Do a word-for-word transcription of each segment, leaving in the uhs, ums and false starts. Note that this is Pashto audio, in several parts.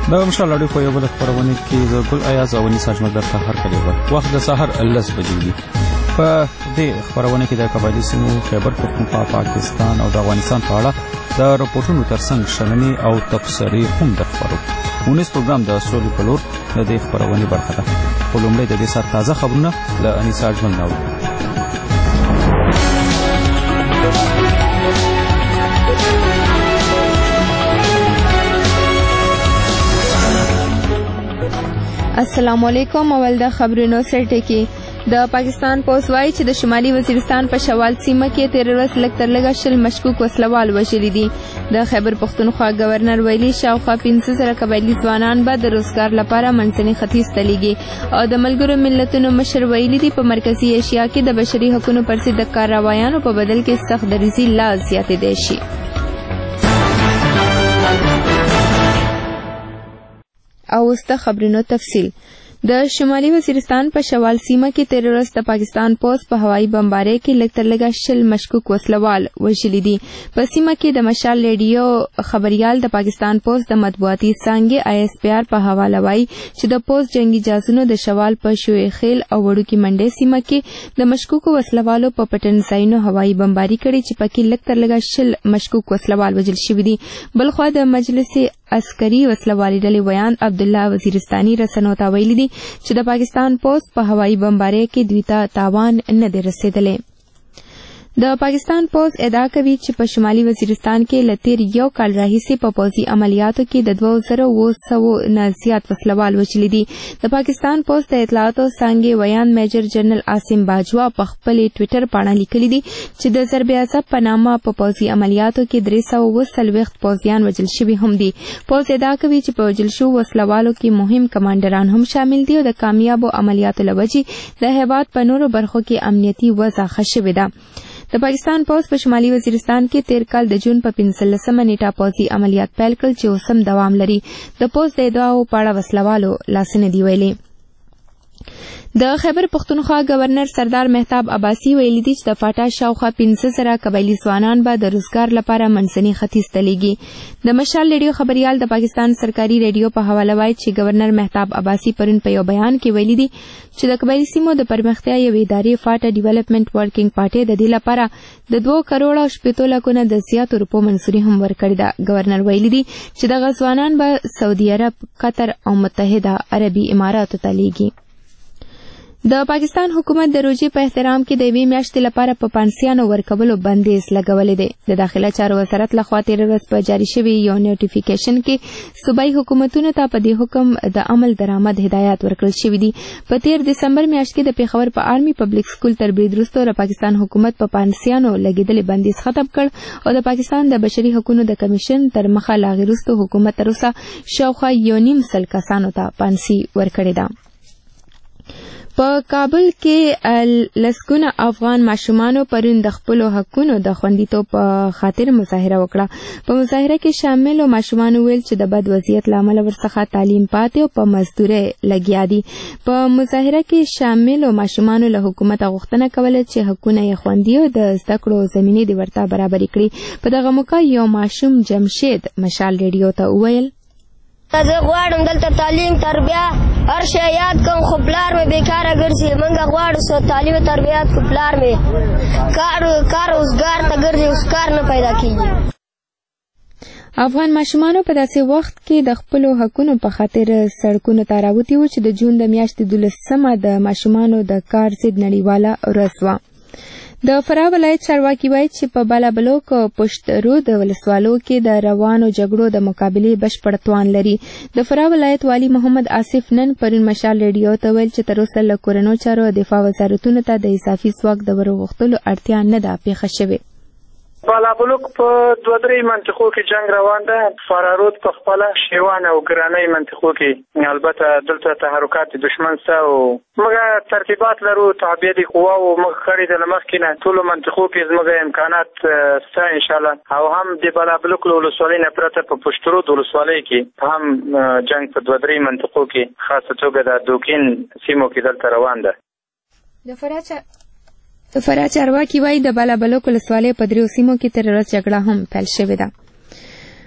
دا مشال اړیکو خو یو بل خبرونه کې د ګل ایاز او نی ساجمه د سحر کړي وخت د سحر لس بجې دي. په دې خبرونه کې د قبایلی سیمو خیبر پختونخوا پاکستان او د افغانستان په اړه د راپورټونو ترڅنګ شننې او تبصرې هم د خبرو ونیس پروګرام د سولې په لور د دې خبرونه برخه ده. په لومړي د دې سر تازه خبرونه له انیس ساجمه نو. السلام علیکم. اول د خبرونو سرټکی. د پاکستان پولیس وایي چې د شمالي وزیرستان په شوال سیمه کې تیر ورځ لږ تر لږه شل مشکوک وسلوال وژلي دي. د خیبر پختونخوا گورنر ویلي شاوخوا پنځه زره قبایلي ځوانان به د روزګار لپاره منځني ختیځ ته لیږي او د ملګرو ملتونو مشر ویلي دي په مرکزي ایشیا کې د بشري حقوقو پر ضد د کاروایانو په بدل کې سخت دریځي لا زیاتېدای شي. او اوس د خبرونو تفصیل. د شمالي وزیرستان په شوال سیمه کې تیر ورځ د پاکستان پولیس په هوایي بمبارۍ کې لږ تر لږه شل مشکوک وسلوال وژلي دي. په سیمه کې د مشال ریډیو خبريال د پاکستان پولیس د مطبوعاتي څانګې آی اس پی آر په حواله وایي چې د پولیس جنگي جاسوسو د شوال په شوې خیل او وړوکی منډې سیمه کې د مشکوکو وسلوالو په پټن ځایونو هوایي بمباري کړې چې پکې لږ تر لږه شل مشکوک وسلوال وژل شوي دي. بلخوا د مجلس عسکري وسلوالي ډلې ویان عبد الله وزیرستاني رسنو ته ویلي دي چې د پاکستان پولیس په هوایي بمبارۍ کې دوی ته تاوان نه دی رسیدلی. د پاکستان پولیس ادعا کوي چې په شمالي وزیرستان کې له تیر یو کال راهیسې په پوځي عملیاتو کې د دوه زره اوه سوو نه زیات وسلوال وژلي دي. د پاکستان پولیس د اطلاعاتو څانګې ویان میجر جنرال عاصم باجوا په خپلې ټویټر پاڼه لیکلي دي چې د ضرب عصب په نامه په پوځي عملیاتو کې درې سوه اوه څلوېښت پوځیان وژل شوي هم دي. پولیس ادعا کوي چې په وژل شوو وسلوالو کې مهم کمانډران هم شامل دي او د کامیابو عملیاتو له وجې د هېواد په نورو برخو کې امنیتي وضع ښه شوې ده. د پاکستان پولیس په شمالي وزیرستان کې تیر کال د جون په پنځلسمه نیټه پوځي عملیات پیل کړل چې اوس هم دوام لري. د پولیس د ادعاو په اړه وسلوالو لاس نه دي ویلي. د خیبر پختونخوا گورنر سردار مهتاب عباسي ویلي دي چې د فاټا شاوخوا پنځه زره قبایلي ځوانان به د روزګار لپاره منځني ختیځ ته لیږي. د مشال ریډیو خبريال د پاکستان سرکاري ریډیو په حواله وایي چې گورنر مهتاب عباسي پرون په یو بیان کې ویلي دي چې د قبایلي سیمو د پرمختیا یوې ادارې فاټا ډیولپمنٹ ورکینګ پارټي د دې لپاره د دوه کروڑه شپېته لکه نه د زیاتو روپو منصوري هم ورکړې ده. گورنر ویلي دي چې دغه ځوانان به سعودي عرب، قطر او متحده عربي اماراتو ته لیږي. د پاکستان حکومت د روژې په احترام کې د یوې میاشتې لپاره په پانسیانو ورکولو بندیز لګولی دی. د داخله چارو وزارت لخوا تېره ورځ په جاري شوي یو نوټیفیکیشن کې صوبایي حکومتونو ته په دې حکم د عمل درآمد هدایات ورکړل شوي دي. په تېر دسمبر میاشت کې د پېښور په آرمي پبلک سکول تر برید وروسته د پاکستان حکومت په پانسیانو لګېدلې بندیز ختم کړ او د پاکستان د بشري حقوقو د کمیشن تر مخه لا هغې وروسته حکومت تر اوسه شاوخوا یو نیم سل کسانو ته پانسي ورکړې ده. په کابل کې لسګونه افغان ماشومانو پرون د خپلو حقونو د خوندیتوب په خاطر مظاهره وکړه. په مظاهره کې شاملو ماشومانو ویل چې د بد وضعیت له امله ورڅخه تعلیم پاتې او په مزدورۍ لګیا دي. په مظاهره کې شاملو ماشومانو له حکومت غوښتنه کوله چې حقونه یې خوندي او د زده کړو زمینې د ورته برابرې کړي. په دغه موقع یو ماشوم جمشید مشال ریډیو ته وویل زه غواړم دلته تعلیم تربیه هر شی یاد کوم خو پلار مې بیکاره ګرځي. موږ غواړو سو تعلیم تربیات کو پلار مې کار کار روزګار ته ګرځي اوس کار نه پیدا کیږي. افغان ماشومانو په داسې وخت کې د خپلو حقونو په خاطر سړکونو ته راوتي وو چې د جون د میاشتې دولسمه د ماشومانو د کار ضد نړیواله ورځ وه. د فراه ولایت چارواکي وایي چې په بالابلوک او پشت رود ولسوالو کې د روانو جګړو د مقابلې بشپړ توان لري. د فراه ولایت والي محمد آصف نن پرون مشال ریډیو ته ویل چې تر اوسه له کورنیو چارو دفاع وزارتونو ته د اضافي ځواک د ورغښتلو اړتیا نه ده پیښه شوې. بالابلوک په دوه درې منطقو کې جنگ روان ده. فرارود په خپله شیوان او ګرانۍ منطقو کې البته دلته تحرکات دشمن سته او موږ ترتیبات لرو تابع دي قواو موږ کړي د مخکې نه ټولو منطقو کې زموږ امکانات سته انشاءالله او هم د بالابلوک له ولسوالۍ نه پرته په پشترود ولسوالۍ کې هم جنگ په دوه درې منطقو کې خاصه توګه د دوکین سیمو کې دلته روان ده. د فراه د فراه چارواکي وایي د بالابلوک ولسوالۍ په دریو سیمو کې تر ورځ جګړه هم پیل شوې ده.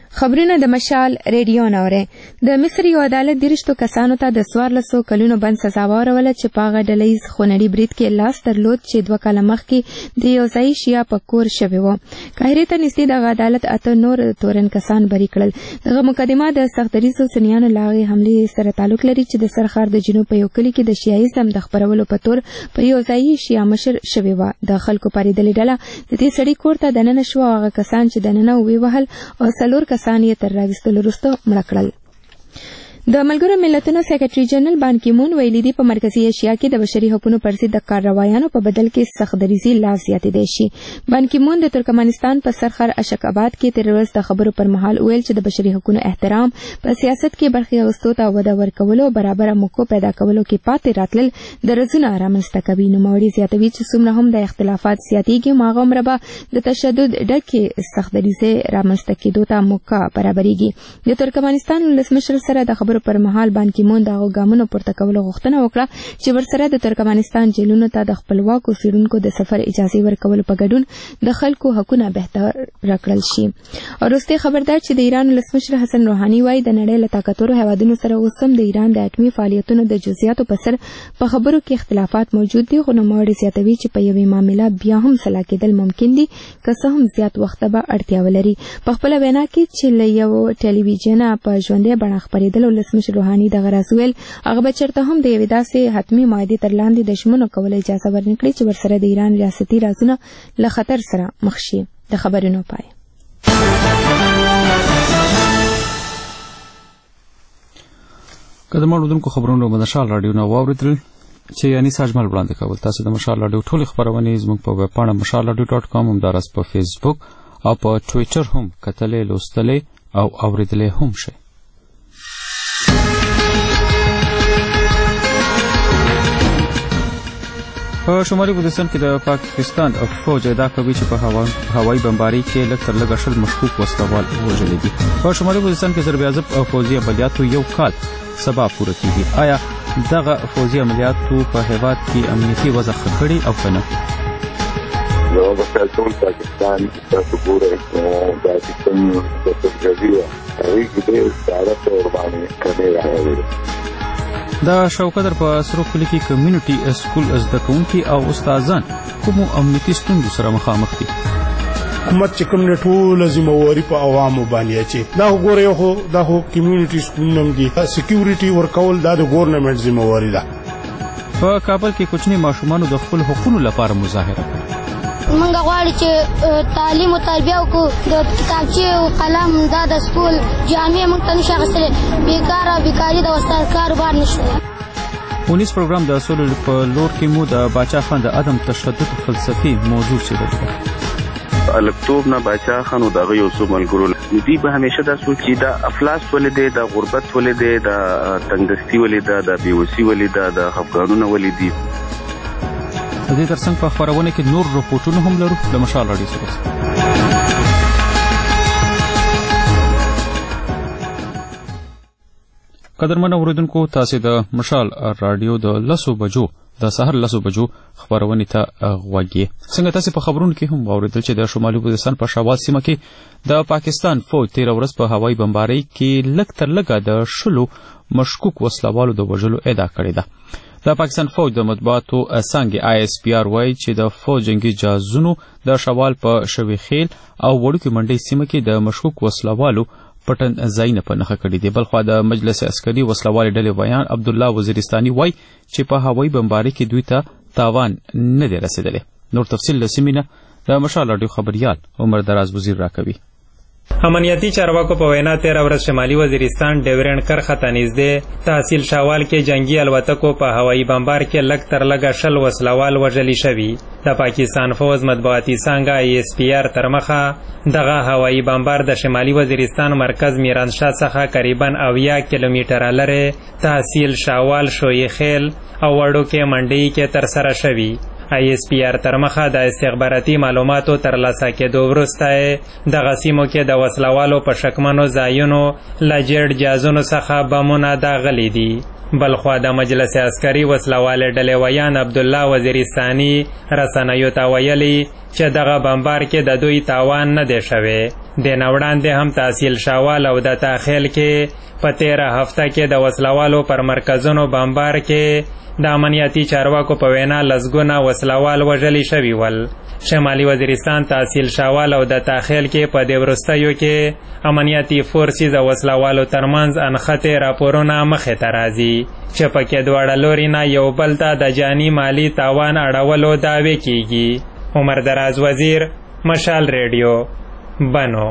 خبرونه د مشال ریډیو نوره. د مصر یو عدالت درشتو کسانو ته د څوارلسو کلونو بند سزا ورکوله چې په هغه ډلهییز خونړي برید کې لاس درلود چې دوه کاله مخکې د یو ځایي شیعه په کور شوی و. قاهرې ته نږدې دغه عدالت اته نور تورن کسان بری کړل. دغه مقدمه د سختدریځو سنیانو له هغې حملې سره تعلق لري چې د سرخار د جنوب په یو کلي کې د شیعیزم د خپرولو په تور په یو ځایي شیعه مشر شوی و. د خلکو پارېدلې ډله د دې سړي کور ته دننه شوه او هغه کسان چې دننه ووی وهل او څلور کسان یې تر راویستلو وروسته مړه کړل. د ملګرو ملتونو سیکریټري جنرال بان کی مون ویلي دي په مرکزي ایشیا کې د بشري حقوقو پر ضد د کاروایانو په بدل کې سختدریزي لا زیاتېدای شي. بان کی مون د ترکمنستان په سرخر اشک آباد کې تیر ورځ د خبرو پر مهال ویل چې د بشري حقوقو احترام په سیاست کې برخې اخیستو ته وده ورکولو او برابر موقع پیدا کولو کې پاتې راتلل درځونه رامنځته کوي. نوموړي زیاتوي چې څومره هم د اختلافات زیاتېږي هغومره به د تشدد ډکې سختدریزۍ رامنځته کېدو ته موقع برابرېږي. د ترکمنستان ولسمشر سره د خبرو پر مهال بان کی مون د هغو ګامونو پورته کولو غوښتنه وکړه چې ورسره د ترکمنستان جیلونو ته د خپلواکو څېړونکو د سفر اجازې ورکولو په ګډون د خلکو حقونه بهتر کړل شي. وروستۍ خبردار چې د ایران ولسمشر حسن روحاني وایي د نړۍ له طاقتورو هیوادونو سره اوس هم د ایران د اټومي فعالیتونو د جزئیاتو په سر په خبرو کې اختلافات موجود دي. خو نوموړي زیاتوي چې په یوې معامله بیا هم سلا کېدل ممکن دي که څه هم زیات وخت به اړتیا ولري. په خپله وینا کې چې له یو ټلویزیونه په ژوندۍ بڼه خپرېدل ولسمشر روحاني دغه راز ویل هغه به چېرته هم د یوې داسې حتمي معاهدې تر لاندې د ژمنو کولو اجازه ورنکړي چې ورسره د ایران ریاستي رازونه له خطر سره مخ شي. د خبرونو پای. قدرمن اورېدونکو خبرونه د مشال راډیو نه واورېدل چې یعنی ساجمل وړاندې کول. تاسو د مشال راډیو ټولې خبرونه زموږ په ویب پاڼه مشال راډیو ډاټ کام همداراز په فیسبوک او په ټویټر هم کتلې لوستلې او اورېدلې هم شئ. په شمالي وزیرستان کې د پاکستان فوج ادعا کوي چې په هوایي بمبارۍ کې لږ تر لږه شل مشکوک وسلوال وژلي دي. په شمالي وزیرستان کې ضرب عضب او فوجي عملیاتو یو کال سبا پوره کیږي. آیا دغه فوجي عملیاتو په هیواد کې امنیتي وضع ښه کړې او که نه؟ نو مثلا ټول پاکستان تاسو ګورئ دا سیستم د تجربه هغې کې ډېر ساده طور باندې کمې راغلي. د شوکدر په سرو کلي کې کمیونټي سکول زده کوونکي او استادان کومو امنیتي ستونزو سره مخامخ دي؟ حکومت چې کوم ټوله ذمہواري په عوامو باندې اچي. دا وګورئ خو دا خو کمیونټي سکولونه هم دي. سکیورټي ورکول دا د ګورنمنټ ذمہواري ده. په کابل کې کوچني ماشومانو د خپل حقوقو لپاره مظاهره کړې. موږ غواړو چې تعلیم او تربیه وکړو. د کتابچې او قلم دا د سکول جامې موږ ته نشي اخیستلی. بېکاره بیکاري د استاد کاروبار نشته. ونیس پروګرام د اصولو په لور کې مو د باچا خان د عدم تشدد فلسفي موضوع څېړلې ده. الکتوب نه باچا خان او دغه یو څو ملګرو دوی به همیشه دا سوچ چې د افلاس ولې دی، د غربت ولې دی، د تنګدستي ولې ده، د بېوسي ولې ده، د خفګانونه ولې دي. د دې ترڅنګ په خپرونه کې نور رپورټونه هم لرو. د مشال راډیو سره قدرمن اورېدونکو تاسو د مشال راډیو د لسو بجو د سهار لسو بجو خبرونه ته غوږی. څنګه تاسو په خبرونو کې هم واوریدل چې د شمالي وزیرستان په شاوال سیمه کې د پاکستان فوج تیر ورځ په هوایي بمبارۍ کې لږ تر لږه د شلو مشکوک وسلوالو د وژلو ادعا کړې ده. د پاکستان فوج د مطبوعاتو څانګې آی اس پی آر وایي چې د فوج جنگي جهازونو د شوال په شوي خیل او وړوکې منډۍ سیمه کې د مشکوک وسلوالو پټن ځایونه په نښه کړي دي. بلخوا د مجلس عسکري وسلوالې ډلې بیان عبدالله وزیرستاني وایي چې په هوایي بمبارۍ کې دوی ته تاوان نه دی رسېدلی. نور تفصیل له سیمې نه د مشال راډیو خبریال عمر دراز وزیر راکوي. امنیتي چارواکو په وینا تېره ورځ شمالي وزیرستان ډیورنډ کرښه ته نږدې تحصیل شاوال کې جنگي الوتکو په هوایي بمبار کې لږ تر لږه شل وسلوال وژلي شوي. د پاکستان فوج مطبوعاتي څانګه ای اس پی آر تر مخه دغه هوایي بمبار د شمالي وزیرستان مرکز میرانشاه څخه قریبا اویا کیلومتره لرې تحصیل شاوال شوی خیل او وړوکې منډۍ کې ترسره شوي. آی اس پی آر تر مخه د استخباراتي معلوماتو ترلاسه کېدو وروسته دغه سیمو کې د وسلوالو په شکمنو ځایونو له جېټ جهازونو څخه بمونه داغلي دي. بلخوا د مجلس عسکري وسلواله ډلې ویان عبدالله وزیرستاني رسنیو ته ویلي چې دغه بمبار کې د دوی تاوان نه دی شوی. د نوړاندې هم تحصیل شاوال او د تاخیل کې په تیره هفته کې د وسلوالو پر مرکزونو بمبار کې د امنیتي چارواکو په وینا لسګونه وسلوال وژلي شوي ول. شمالي وزیرستان تحصیل شاوال او د تاخیل کې په دې وروستیو کې امنیتي فورسز او وسلوالو ترمنځ انښتې راپورونه مخې ته راځي چې پکې دواړه لوري نه یو بل ته د جاني مالي تاوان اړولو دعوې کیږي. عمر دراز وزیر، مشال ریډیو، بنو.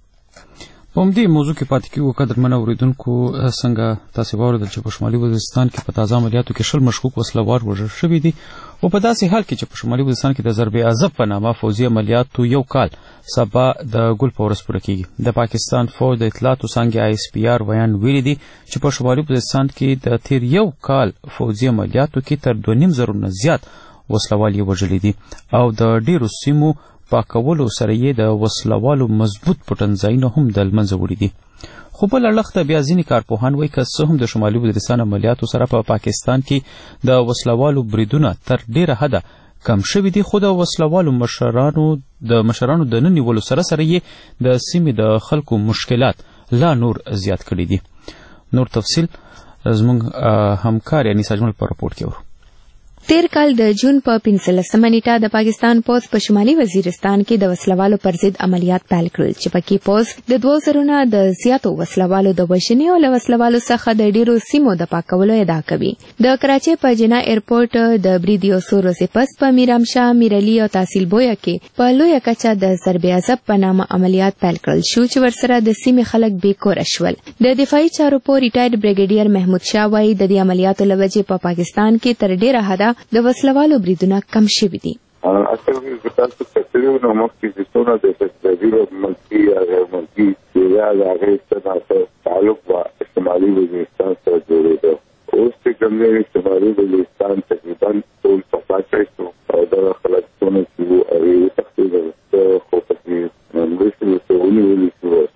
په همدې موضوع کې پاتې کېږو. قدرمنو اورېدونکو، څنګه تاسې واورېدل چې په شمالي وزیرستان کې په تازه عملیاتو کې شل مشکوک وسلوال وژل شوي دي، او په داسې حال کې چې په شمالي وزیرستان کې د ضرب عذب په نامه فوځي عملیاتو یو کال سبا د ګل په ورځ پوره کېږي. د پاکستان فوج د اطلاعاتو څانګې آی اس پي آر ویان ویلي دي چې په شمالي وزیرستان کې د تیر یو کال فوځي عملیاتو کې تر دوه نیم زرو نه زیات وسلوال یې وژلي دي، او د ډېرو سیمو پاکولو سره یې د وسلوالو مضبوط پټنځایونه هم د لمنځه وړي دي. خو بل اړخ ته بیا ځینې کارپوهان وایي که څه هم د شمالي وزیرستان عملیاتو سره په پا پاکستان کې د وسلوالو بریدونه تر ډېره حده کم شوي دي، خو د وسلوالو مشرانو د مشرانو د نه نیولو سره سره یې د سیمې د خلکو مشکلات لا نور زیات کړي دي. نور تفصیل زموږ همکار انیس اجمل په راپورټ کې ورو. تیر کال د جون په پنځلسمه نیټه د پاکستان پوځ په شمالي وزیرستان کې د وسلوالو پر ضد عملیات پیل کړل چې پکې پوځ د دوه زرو نه د زیاتو وسلوالو د وژنې او له وسلوالو څخه د ډیرو سیمو د پاکولو ادعا کوي. د کراچۍ په جنا ایرپورټ د برید یو څو ورځې پس په میرامشاه، میرعلي او تحصیل بویه کې په لویه کچه د ضرب عذب په نامه عملیات پیل کړل شو چې ورسره د سیمې خلک بې کوره شول. د دفاعي چارو په ریټایر بریګیډیر محمود شاه وایي د دې عملیاتو له وجې په پاکستان کې تر ډیره حده د وسلوالو بریدونه کم شوي دي. اصل کې تاسو کتلو نو مخکې چې څونه د تدبیر ملکي یا غیر ملکي یا د هغې سره تعلق با شمالي وزیرستان سره جوړېده. اوس چې کوم دی شمالي وزیرستان تقریبا ټول صفا کړی شو او دغه خلک څونه چې وو هغې وتښتېدل، خو پکې مرستې ورته ونیولې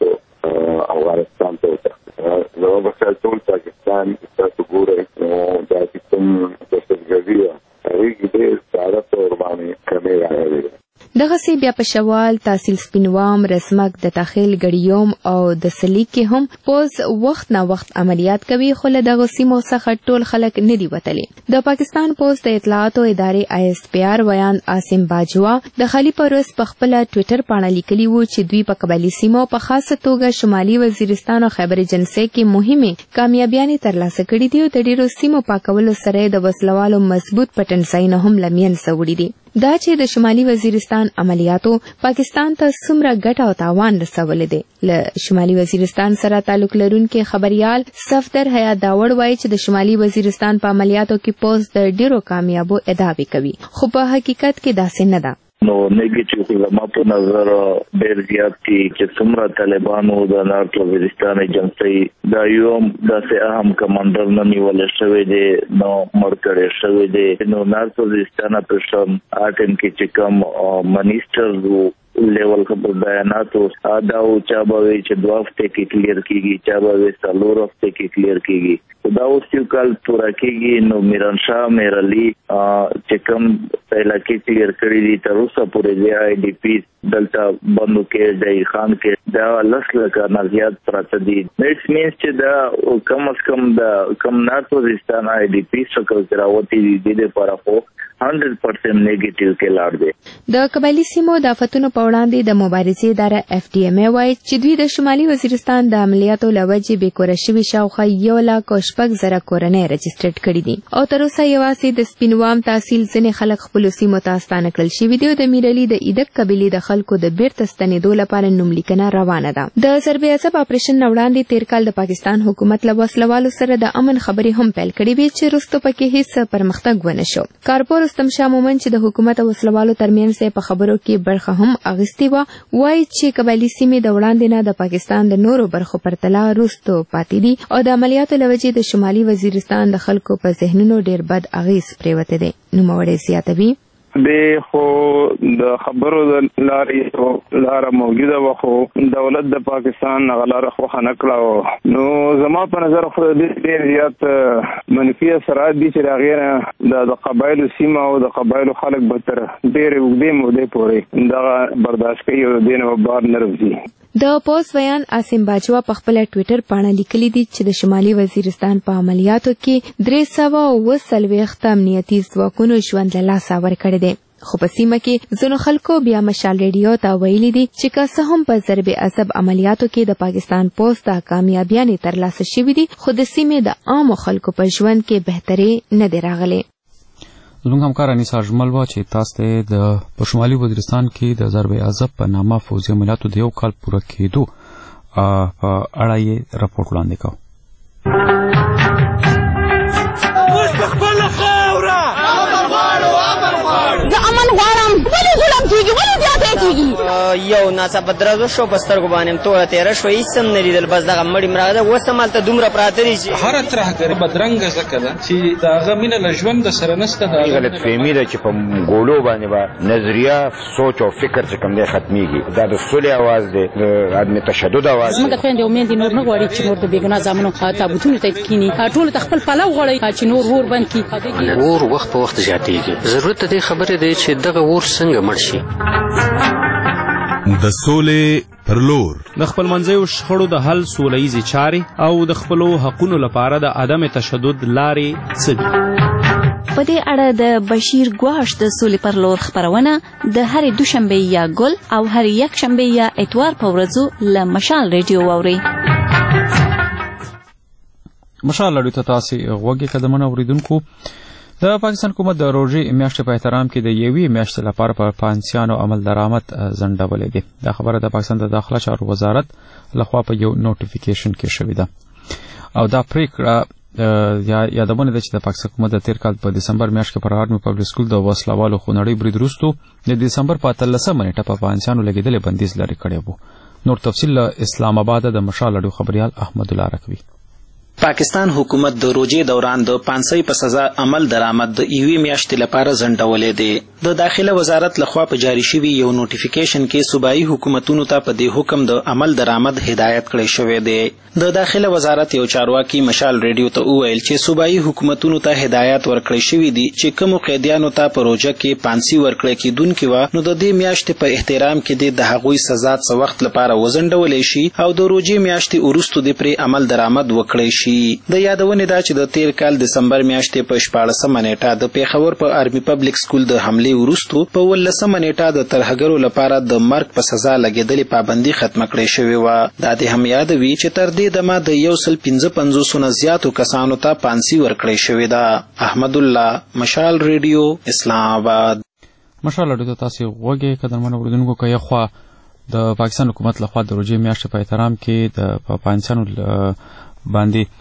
شوې افغانستان ته وتښتېدل. زما په خیال ټول پاکستان تاسو ګورئ نو دا چې کوم دهشتګردي ده هغې کې ډېر ساده طور باندې کمې راغلې ده. دغسې بیا په شوال، تحصیل سپینوام، رسمک، د تخیل، ګړیوم او د سلیک کې هم پوځ وخت نه وخت عملیات کوي، خو له دغو سیمو څخه ټول خلک نه دي وتلي. د پاکستان پوځ د اطلاعاتو ادارې آی اس پي آر ویان عاصم باجوا د خالي په ورځ په خپله ټویټر پاڼه لیکلي وو چې دوی په قبایلي سیمو په خاصه توګه شمالي وزیرستان او خیبر جنسۍ کې مهمې کامیابیانې ترلاسه کړي دي او د ډېرو سیمو پاکولو سره د وسلوالو مضبوط پټنځایونه هم له منځه وړي دي. دا چې د شمالي وزیرستان عملیاتو پاکستان ته څومره ګټه او تاوان رسولی دی. له شمالي وزیرستان سره تعلق لرونکي خبريال صفدر حیات داوړ وایي چې د شمالي وزیرستان په عملیاتو کې پوځ د ډیرو کامیابو ادعاوې کوي، خو په حقیقت کې داسې نه ده. نو نیگیټیو زما په نظر ډېر زیات دي چې څومره طالبانو د نارت وزیرستان ایجنسۍ دا یو داسې اهم کمانډر نه نیول شوی دی نو مړ کړی شوی دی. نو نارت وزیرستان په شم اټن کې چې کوم منیسټر لیول خبر بیاناتو دا او چا به چې دوه هفته کې کلیر کیږي، چا به څلور هفته کې کلیر کیږي. دا اوس یو کال پوره کیږي. نو میران شاه، میرعلي چې کوم علاقې کلیر کړي دي تر اوسه پورې د آی ډي پی دلته بندو کې د خان کې دا لس لکه نه زیات پراته دي. اټس مینس چې دا کم از کم د کم نارت وزیرستان آی ډي پی شکل راوتی دي د لپاره خو هندرد پرسنټ نیگیټیو کې لاړ دی. د قبایلي سیمو د آفتونو په وړاندې د مبارزې اداره اف ډي ایم ای وایي چې دوی د شمالي وزیرستان د عملیاتو له وجې بې کوره شوي شاوخوا یو لاک او شپږ زره کورنۍ رجسټرډ کړي دي او تر اوسه یوازې د سپینوام تحصیل ځینې خلک خپلو سیمو ته ستانه کړل شوي دي او د میرعلي د ایدک قبیلې د خلکو د بیرته ستنېدو لپاره نوملیکنه روانه ده. د ضرب عذب اپریشن نه وړاندې تیر کال د پاکستان حکومت له وسلوالو سره د امن خبرې هم پیل کړې وې چې وروسته پکې هیڅ پرمختګ ونه شو. کارپور رستم شاه مومن چې د حکومت او وسلوالو ترمنځ په خبرو کې برخه هم اخیستې وه وایي چې قبایلي سیمې د وړاندې نه د پاکستان د نورو برخو پرتله وروسته پاتې دي او د عملیاتو له وجې د شمالي وزیرستان د خلکو په ذهنونو ډېر بد اغېز پرېوتی دی. نوموړی زیاتوي د خو د خبرو د لارې لاره موجوده و خو دولت د پاکستان غلاره خو خنکړه نو زما په نظر خو د ډېر زیات منفي اثرات دي چې راغیره د قبایلو سیمه او د قبایلو خلک به تر ډېرې اوږدې مودې پورې دغه برداشت کوي او دې نه بار نه راوځي. د پوس ویان عاصم باجوا په خپل ټوئیټر باندې لیکلي دي چې د شمالي وزیرستان په عملیاتو کې درې سوه اووه څلوېښت امنیتي ځواکونو ژوند له لاسه ورکړی دی. خو په سیمه کې ځینو خلکو بیا مشال ریډیو ته ویلي دي چې که څه هم په ضرب عصب عملیاتو کې د پاکستان پوس د کامیابیانې ترلاسه شوي دي خو د سیمې د عامو خلکو په ژوند کې بهتري نه دی راغلی. زموږ همکار انیسا اجمل و چې تاسو ته د په شمالي وزیرستان کې د ضرب عصب په نامه فوزي عملیاتو د یو کال پوره کېدو په اړه یې راپورټ وړاندې کړ. یو ناڅاپه درزو شو په سترګو باندې توره تېره شوه هېڅ هم نه لیدل بس دغه مړي مړه ده اوس هم هلته دومره پراته دي چې هره ترهګري بدرنګه ځکه ده چې د هغه مینه له ژونده سره نشته. غلطفهمي ده چې په ګولو باندې به نظریه سوچ او فکر چې کوم دی ختمیږي دا د سولې اواز دی د عدم تشدد اواز دی. زموږ خویندې او میندې نور نه غواړي چې نور د بېګناه زامنو تابوتونو ته کښېني ټولو ته خپل پلو غواړي چې نور اور بند کړي. اور وخت په وخت زیاتېږي ضرورت د دې خبرې دی چې دغه اور څنګه مړ شي. د سولې پر لور د خپل منځیو شخړو د حل سوله ییزې چارې او د خپلو حقونو لپاره د عدم تشدد لارې څه دي. په دې اړه د بشیر ګواش د سولې پر لور خپرونه د هرې دوشنبې یا ګل او هرې یکشنبې یا اتوار په ورځو له مشال ریډیو واورئ. مشال راډیو ته تاسې غوږ یې قدمونه اورېدونکو. د پاکستان حکومت د روژې میاشتې په احترام کې د یوې میاشتې لپاره په پانسیانو عمل درآمد ځنډولی دی. دا خبره د پاکستان د داخله چارو وزارت لخوا په یو نوټیفیکیشن کې شوې ده او دا پریکړه یادونه ده چې د پاکستان حکومت د تیر کال په دسمبر میاشت کې پر آرمي پبلک سکول د وسلوالو خونړي برید وروسته د دسمبر په اتلسمه نیټه په پانسیانو لګېدلې بندیز لرې کړی و. نور تفصیل له اسلام آباد د مشال راډیو خبریال احمد الله رکوي. پاکستان حکومت د روژې دوران د پانسۍ په سزا عمل درآمد د یوې میاشتې لپاره ځنډولی دی. د داخله وزارت لخوا په جاری شوي یو نوټیفیکیشن کې صوبایي حکومتونو ته په دې حکم د عمل درآمد هدایت کړی شوی دی. د داخله وزارت یو چارواکي مشال ریډیو ته وویل چې صوبایي حکومتونو ته هدایت ورکړی شوي دي چې کومو قیدیانو ته په روژه کې پانسي ورکړی کیدونکې وه نو د دې میاشتې په احترام کې دې د هغوی سزا څه وخت لپاره وځنډولی شي او د روژې میاشتې وروستو دې پرې عمل درآمد وکړی شي. د یادونې ده چې د تیر کال دسمبر میاشتې په شپاړسمه نیټه د پیښور په آرمي پبلک سکول د حملې وروستو په اوولسمه نیټه د ترهګرو لپاره د مرګ په سزا لګېدلې پابندي ختمه کړې شوې وه. دا دې هم یادوي چې تر دې دمه د یو سل پنځه پنځوسو نه زیاتو کسانو ته پانسي ورکړې شوې ده. احمد الله، مشال ریډیو، اسلام آباد. مشال راډیو ته تاسې غوږ یې قدرمنو اورېدونکو که یو خوا د پاکستان حکومت لخوا د روژې میاشتې په احترام کې د پانسیانو باندې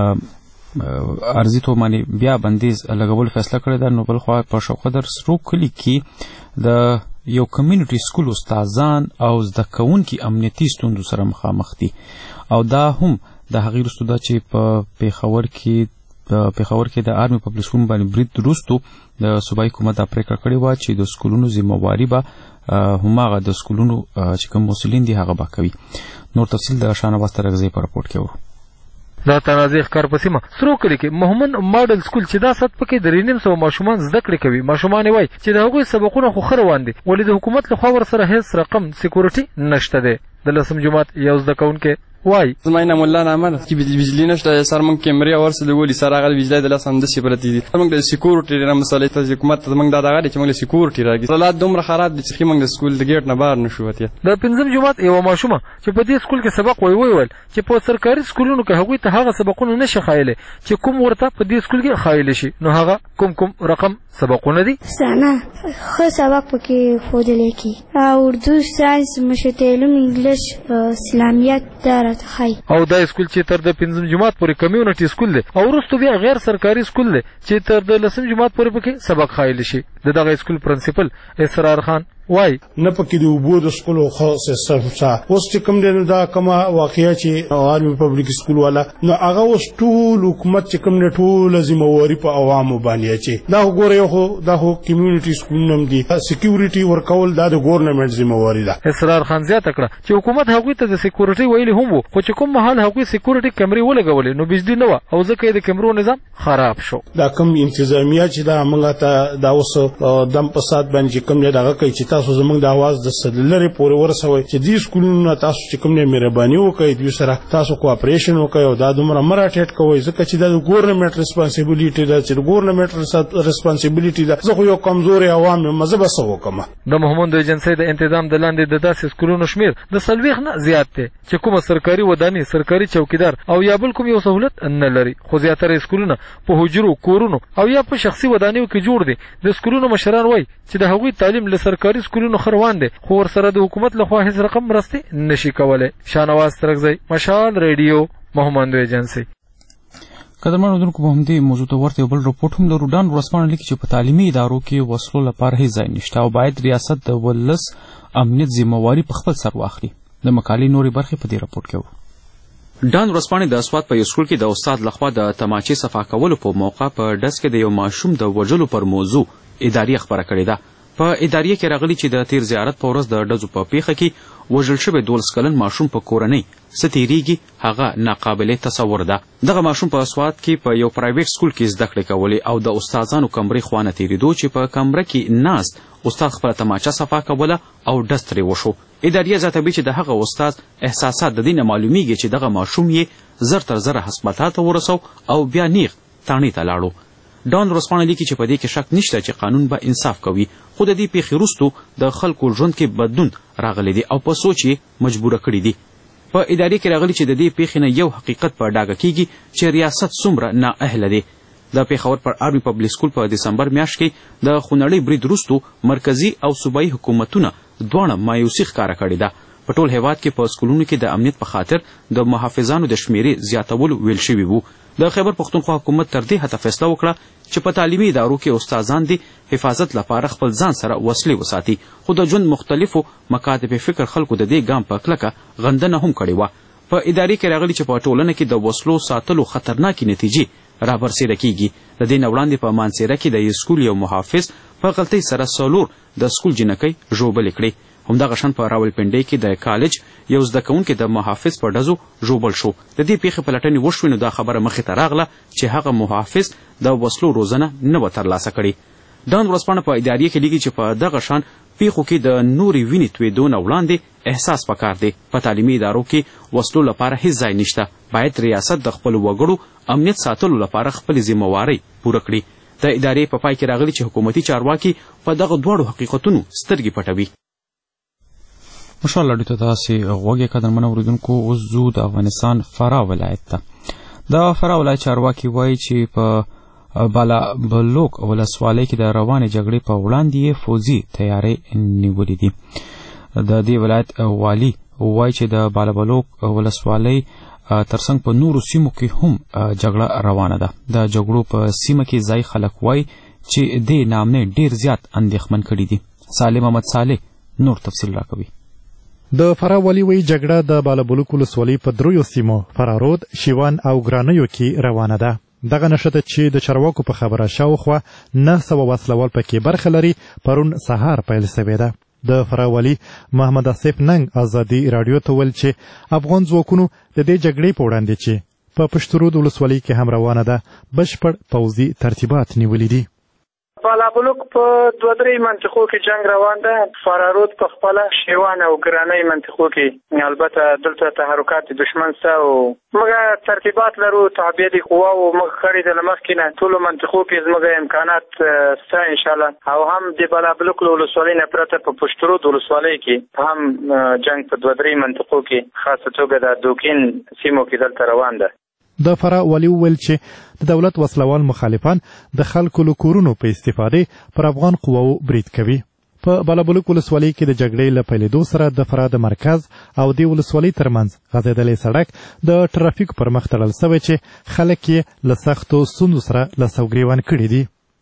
ارزي تومانې بیا بندیز لګول فیصله کړې ده نو بل خوا په شوقدر سرو کلي کې د یو کمیونټي سکول استادان او زده کوونکي امنیتي ستونزو سره مخامخ دي او دا هم د هغې وروسته ده چې په پیښور کې په پیښور کې د آرمي پبلک سکول باندې برید وروستو د صوبایي حکومت دا پرېکړه کړې وه چې د سکولونو ذمهواري به هماغه د سکولونو چې کوم مسؤلین دي هغه به کوي. نور تفصیل د شاهنواز ترغزۍ په راپورټ کې ورو. دا تنازع ښکار په سیمه سرو کلي کې محمد ماډل سکول چې دا سطح پکې درې نیم سوه ماشومان زده کړې کوي. ماشومان یې وایي چې د هغوی سبقونه خو ښه روان دي ولې د حکومت لخوا ورسره هېڅ رقم سیکورټي نشته دی. د لسم جومات یو زده کوونکی وای زما نام الله نامه ده چې بجلی نشته سر موږ کیمرې ورسره ولي سره هغه بجلی د لاس همداسې پرتې دي. موږ د سیکورټي ډېره مسئله ته حکومت ته موږ دا دغه دی چې موږ له سیکورټي راځي حالات دومره خراب دي چې موږ د سکول د ګیټ نه بهر نشو وتلی. د پنځم جومات یوه ماشومه چې په دې سکول کې سبق وایي وویل چې په سرکاري سکولونو کې هغوی ته هغه سبقونه نشي ښایلی چې کوم ورته په دې سکول کې ښایلی شي نو هغه کوم کوم رقم سبقونه دي. سنه ښه سبق پکې ښودلی کي اردو، ساینس، مشرط علوم، انګلیش، اسلامیت دا راته ښایي. او دا سکول چې تر د پنځم جماعت پورې کمیونټي سکول دی او وروسته بیا غیر سرکاري سکول دی چې تر د لسم جماعت پورې پکې سبق ښایلی شي. د دغه سکول پرنسپل اسرار خان وای نه پکې د اوبو د سکولو خو سیستم څه اوس چې کوم دی دا کومه واقعیا چې عالمي پبلک سکول والا نو هغه اوس ټول حکومت چې کوم نه ټول ذمہواری په عوامو باندې چې دا وګوره خو دا خو کمیونټي سکول نم دي سکیورټي ورکول دا د ګورنمنت ذمہواری ده. اسرار خان زیاته کړه چې حکومت هغوی ته د سکیورټي ویلي هم وو خو چې کوم مهال هغوی سکیورټي کیمرې ولګولې نو بجلی نه و او ځکه د کیمرو نظام خراب شو. دا کوم انتظامیه چې دا موږ ته دا اوس دم فساد باندې کوم نه دغه کوي چې تاسو زموږ د आवाज د سدلری پورې ورسوي چې دې سکولونو تاسو چې کوم نه مهرباني وکړئ دوی سره تاسو کوآپریشن وکړئ او دا دومره مراټیټ کوي ځکه چې دا د ګورنمنت ریسپانسیبিলিټي ده چې د ګورنمنت ریسپانسیبিলিټي ده زه خو یو کمزوري عوام مزه بس وکم. د محمد ایجنسی د تنظیم د لاندې د داسې سکولونو شمیر د سلويخ نه زیات دی چې کومه سرکاري ودانۍ سرکاري چوکیدار او یا بل کوم یو سہولت نه لري خو زیاتره سکولونه په حجرو کورونو او یا په شخصي ودانیو کې جوړ دي. د سکولونو مشران وایي چې د هغوی تعلیم له سرکاري سکولونو خروان دي خو ورسره د حکومت لخوا هیڅ رقم مرستې نشي کولای. شاهنواز ترکزی مشال ریډیو محمد ایجنسی. قدرمن اوریدونکو په همدې موضوع ته ورته بل رپورټ هم لرو. ډان ورسپانه لیکي چې په تعلیمي ادارو کې وسلو لپاره هیڅ ځای نشته او باید ریاست د ولس امنیت ذمہواری په خپل سر واخلي. د مقالې نورې برخې په دې رپورټ کې وو. ډان ورسپانه د اسوات په سکول کې د استاد لخوا د تماچې صفا کولو په موقع په ډس کې د یو ماشوم د وژلو پر موضوع اداري خبره کړې ده. په ادارې کې راغلي چې د تیر زیارت په ورځ د ډزو په پیښه کې وژل شوی دولس کلن ماشوم په کورنۍ څه تیریږي هغه ناقابل تصور ده. دغه ماشوم په اسوات کې په یو پرایویټ سکول کې زده کړې کولې او د استادانو کمرې خوانه تیریدو چې په کمره کې ناست استاد خپله تماچه صفا کوله او ډز ترې وشو. ادارې زیاتوي چې د هغه استاد احساسات د دې نه معلومیږي چې دغه ماشوم یې زر تر زره هسپتال ته ورسو او بیا نیغ تاڼې ته لاړو. ډان ورسپانه لیکي چې په دې کې شک نشته چې قانون به انصاف کوي خو د دې پیښې وروستو د خلکو ژوند کې بدلون راغلی دی او په سوچ یې مجبوره کړي دي. په ادارې کې راغلي چې د دې پیښې نه یو حقیقت په ډاګه کیږي چې ریاست څومره نااهله دی. د پیښور پر آرمي پبلک سکول په دسمبر میاشت کې د خونړۍ برید وروستو مرکزي او صوبایي حکومتونه دواړه مایوسي ښکاره کړې ده. په ټول هیواد کې په سکولونو کې د امنیت په خاطر د محافظانو د شمیرې زیاتولو ویل شوي وو. د خیبر پښتونخوا حکومت تر دې حته فیصله وکړه چې په تعلیمي ادارو کې استادان دي حفاظت لپاره خپل ځان سره وسلې وساتي خو د ژوند مختلفو مکاتب فکر خلکو د دې ګام په کلکه غندنه هم کړې وه. په ادارې کې راغلي چې په ټولنه کې د وسلو ساتلو خطرناکې نتیجې رابرسېره کیږي. د دې نه وړاندې په مانسیره کې د سکول یو محافظ په غلطۍ سره څلور د سکول جینکۍ ژوبلې کړې. همدغه شان په راولپنډۍ کې د کالج یو زده کوونکی د محافظ په ډزو ژوبل شو. د دې پیښې پلټنې وشوې نو دا خبره مخې ته راغله چې هغه محافظ د وسلو روزنه نه وه ترلاسه کړې. ډان ورسپانه په ادارې کې لیکي چې په دغه شان پیښو کې د نورې وینې تویېدو نه وړاندې احساس پکار دی. په تعلیمي ادارو کې وسلو لپاره هیڅ ځای نشته. باید ریاست د خپلو وګړو امنیت ساتلو لپاره خپلې ذمہوارۍ پوره کړي. د ادارې په پای کې راغلي چې حکومتي چارواکي په دغه دواړو حقیقتونو سترګې پټوي. مشال لډو ته تاسې غوږی قدرمن اوریدونکو اوس ځو د افغانستان فراه ولایت ته. د فراه ولایت چارواکي وایي چې په بالا بلوک ولسوالۍ کې د روانې جګړې په وړاندې یې فوزي تیاری نیولې دي. د دې ولایت والي وایي چې د بالا بلوک ولسوالۍ ترڅنګ په نورو سیمو کې هم جګړه روانه ده. د جګړو په سیمه کې ځای خلک وایي چې دې نامنې ډیر زیات اندېښمن کړي دي. صالح محمد صالح نور تفصیل راکوي. د فراه والي وایي جګړه د بالابلوک ولسوالۍ په دریو سیمو فرارود، شیوان او ګرانیو کې روانه ده. دغه نښته چې د چارواکو په خبره شاوخوا نه سوه وسلوال پکې برخه لري پرون سهار پیل سوې ده. د فراه والي محمد آصف ننګ ازادي راډیو ته ویل چې افغان ځواکونو د دې جګړې په وړاندې چې په پشترود ولسوالۍ کې هم روانه ده بشپړ پوځي ترتیبات نیولي دي. بالابلوک په دوه درې منطقو کې جنگ روان ده. فرارود په خپله، شیوان او ګرانۍ منطقو کې البته دلته تحرکات دشمن سته او موږ ترتیبات لرو، تعبیه دي قواو موږ کړي د له مخکې نه ټولو منطقو کې زموږ امکانات سته انشاءالله. او هم د بالابلوک له ولسوالۍ نه پرته په پشترود ولسوالۍ کې هم جنگ په دوه درې منطقو کې خاصه توګه د دوکین سیمو کې دلته روان ده. د فراه والي وویل چې د دولت وسلوال مخالفان د خلکو له کورونو په استفادې پر افغان قواو برید کوي. په بالابلوک ولسوالۍ کې د جګړې له پیلېدو سره د فراه د مرکز او د ولسوالۍ ترمنځ غځېدلی سړک د ټرافیک پر مخ تړل سوی چې خلک یې له سختو ستونزو سره لاس او ګرېوان کړي دي.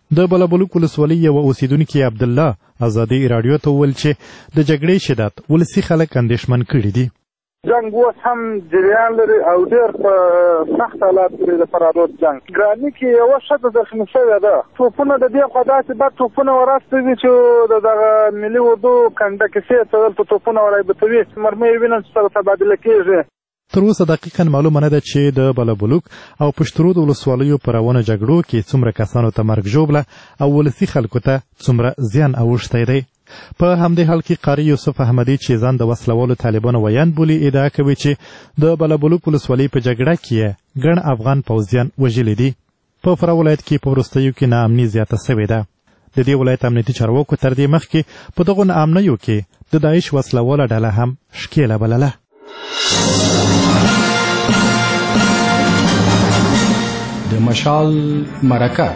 د بلبلوک ولسوالۍ یو اوسیدونکي عبدالله ازادي راډیو ته وویل چې د جګړې شدت ولسي خلک اندېښمن کړي دي. جنگ اوس هم جریان لري او ډېر په سخت حالات کې د فرارود جنگ ګراني کې یوه ښځه زخمي شوې ده. توپونه د دې خوا داسې بد توپونه وراسته دي چې د دغه ملي اردو کنډه کیسې ته دلته توپونه ورایبتوي، مرمۍ وینم چې سره تبادله کېږي. تر اوسه دقیقا معلومه نه ده چې د بلبلوک او پشترود ولسوالیو په روانه جګړو کې څومره کسانو ته مرګ ژوبله او ولسي خلکو ته څومره زیان اوښتی دی. په همدې حال کې قاري یوسف احمدي چې ځان د وسلوالو طالبانو ویاند بولي ادعا کوي چې د بلبلوک ولسوالۍ په جګړه کې ګڼ افغان پوځیان وژلي دي. په فراه ولایت کې په وروستیو کې ناامني زیاته سوې ده. د دې ولایت امنیتي چارواکو تر دې مخکې په دغو ناامنیو کې د داعش وسلواله ډله هم ښکېله بلله. د مشال مرکه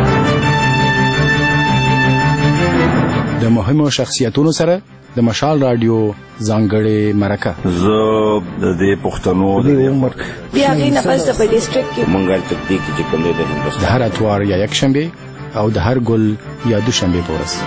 د مهمو شخصیتونو سره د مشال رادیو ځانګړې مرکه. زه د دې پښتنو د عمر بیا غي نه پس په ډیسټریکټ کې منګل تکتیک چې کوم دی د هندوستان د هر اتوار یا یک شنبه او د هر ګل یا دوشنبه په ورځ.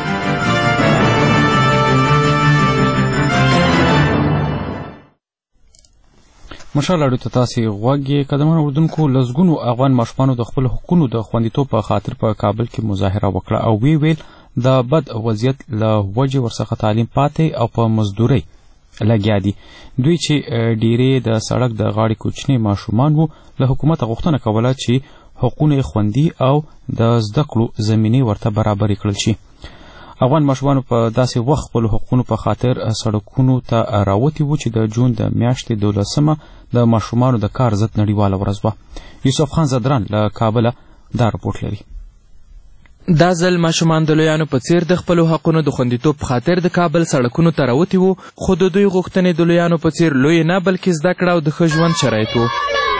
مشال راډیو ته تاسې غوږ یې. قدمانو اردوونکو لسګونو افغان ماشومانو د خپلو حقونو د خوندیتوب په خاطر په کابل کې مظاهره وکړه او وی ویل د بد وضعیت له وجې ورڅخه تعلیم پاتې او په مزدورۍ لګیا دي. دوی چې ډیرې د سړک د غاړې کوچني ماشومان وو له حکومته غوښتنه کوله چې حقونه یې خوندي او د زده کړو زمینې ورته برابرې کړل شي. افغان ماشومانو په داسې وخت خپلو حقونو په خاطر سړکونو ته راوتي وو چې د جون د میاشتې دولسمه د ماشومانو د کار ضد نړیواله ورځ وه. یوسف خان زدران له کابله دا رپورټ لري. دا ځل ماشومان د لویانو په څیر د خپلو حقونو د خوندیتوب په خاطر د کابل سړکونو ته راوتي وو، خو د دوی غوښتنې د لویانو په څیر لوی نه بلکې زده کړه او د ښه ژوند شرایط وو.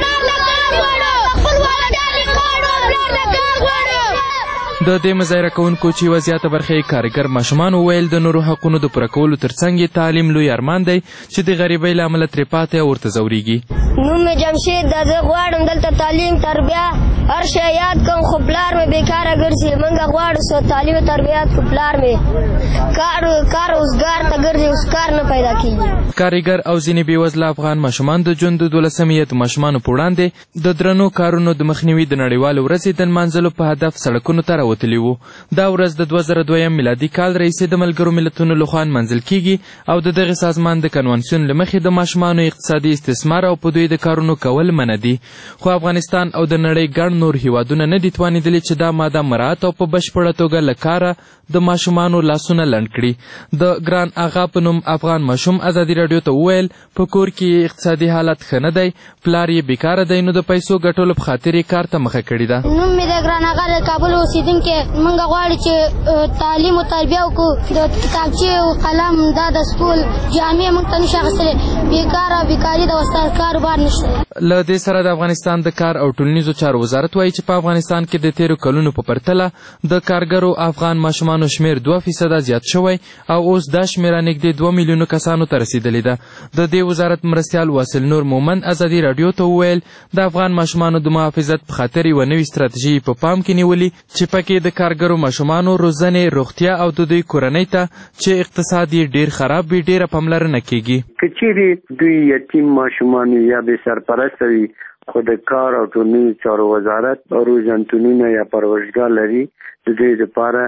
د دې مظاهره کوونکو چې یوه زیاته برخه یې کارګر ماشومان وویل د نورو حقونو د پوره کولو تر څنګ یې تعلیم لوی ارمان دی چې د غریبۍ له امله ترې پاتې او ورته ځورېږي. نوم مې جمشید ده، زه غواړم دلته تعلیم تربیه هر شی یاد کړم، خو پلار مې بېکاره ګرځي. موږ غواړو څو تعلیم او تربیه یاد کړو، پلار مې کار کار اوزګار ته ګرځي، اوس کار نه پیدا کېږي. کارګر او ځینې بېوزله افغان ماشومان د جون د دولسمې د ماشومانو په وړاندې د درنو کارونو د مخنیوي د نړیوالې ورځې د نمانځلو په هدف سړکونو ته راوتلي وو. دا ورځ د دوه زره دویم میلادي کال راهیسې د ملګرو ملتونو لخوا نمانځل کیږي او د دغې سازمان د کنوانسیون له مخې د ماشومانو اقتصادي استثمار او په دوی د کارونو کول منع دي. خو افغانستان او د نړۍ ګڼ نور هیوادونه نه دي توانېدلي چې دا ماده مراعات او په بشپړه توګه له کاره د ماشومانو لاسونه لنډ کړي. د ګران اغا په نوم افغان ماشوم ازادي راډیو ته وویل په کور کې اقتصادي حالت ښه نه دی، پلار یې بیکاره دی، نو د پیسو ګټلو په خاطر یې کار ته مخه کړې ده. نوم مې د ګران اغا د کابل اوسېدونکی. موږ غواړو چې تعلیم او تربیه وکړو، د کتابچې او قلم دا د سکول جامې موږ ته نشي اخیستلی، بیکاره بیکاري د استاد کاروبار نشته. له دې سره د افغانستان د کار او ټولنیزو چارو وزارت وایي چې په افغانستان کې د تیرو کلونو په پرتله د کارګرو افغان ماشومانو شمیر دوه فیصده زیات شوی او اوس دا شمیره نږدې دوه میلیونو کسانو ته رسیدلې ده. د دې وزارت مرستیال واصل نور مومند ازادي راډیو ته وویل د افغان ماشومانو د محافظت په خاطر یوه نوې ستراتیژي په پام کې نیولې چې پکې د کارګرو ماشومانو روزنې، روغتیا او د دوی کورنۍ ته چې اقتصاد یې ډیر خراب وي ډیره پاملرنه کیږي. که چیرې دوی یتیم ماشومان یا بې سرپرسته وي خو د کار او ټولنیزو چارو وزارت روزنتونونه یا پرورشګاه لري، د دوی دپاره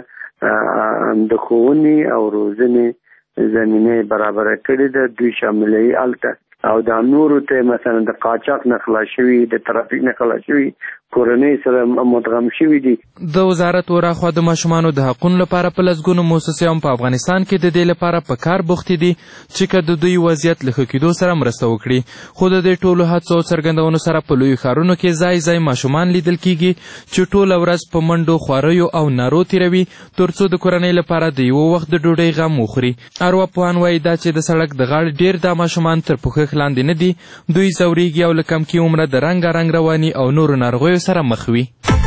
د ښوونې او روزنې زمینه برابره کړې ده. دوی شاملوي هلته او دا نورو ته مثلا د قاچاق نه خلاص شوي، د ترافیک نه خلاص شوي کورنۍ سره مدغم شوي دي. د وزارت وراخوا د ماشومانو د حقونو لپاره په لسګونو موسسې هم په افغانستان کې د دې لپاره په کار بوختې دي چې که د دوی وضعیت له ښه کېدو سره مرسته وکړي. خو د دې ټولو هڅو او څرګندونو سره په لویو ښارونو کې ځای ځای ماشومان لیدل کیږي چې ټوله ورځ په منډو، خواریو او نارو تېروي تر څو د کورنۍ لپاره د یوه وخت د ډوډۍ غم وخوري. ارواپوهان وایي دا چې د سړک د غاړې ډېر دا ماشومان تر پوښښ لاندې نه دي، دوی ځورېږي او له کم کې عمره د رنګارنګ رواني او نورو ناروغیو سره مخ وي.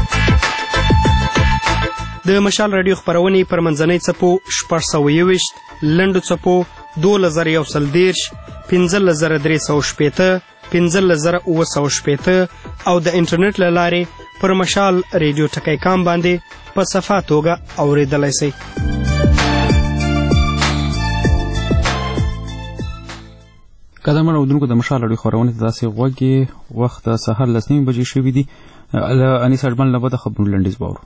د مشال راډیو خپرونې پر منځنۍ څپو شپږ سوه یوویشت، لنډو څپو دولس زره یو سل دېرش، پنځلس زره درې سوه شپېته، پنځلس زره اووه سوه شپېته او د انټرنیټ له لارې پر مشال ریډیو ټکی کام باندې په صفا توګه اورېدلی سئ. قدرمن اورېدونکو د مشال راډیو خپرونې ته داسې غوږ وخت د سهار لس نیمې بجې شوي دي. له انیس اجمل نه به د خبرونو لنډیز واورو.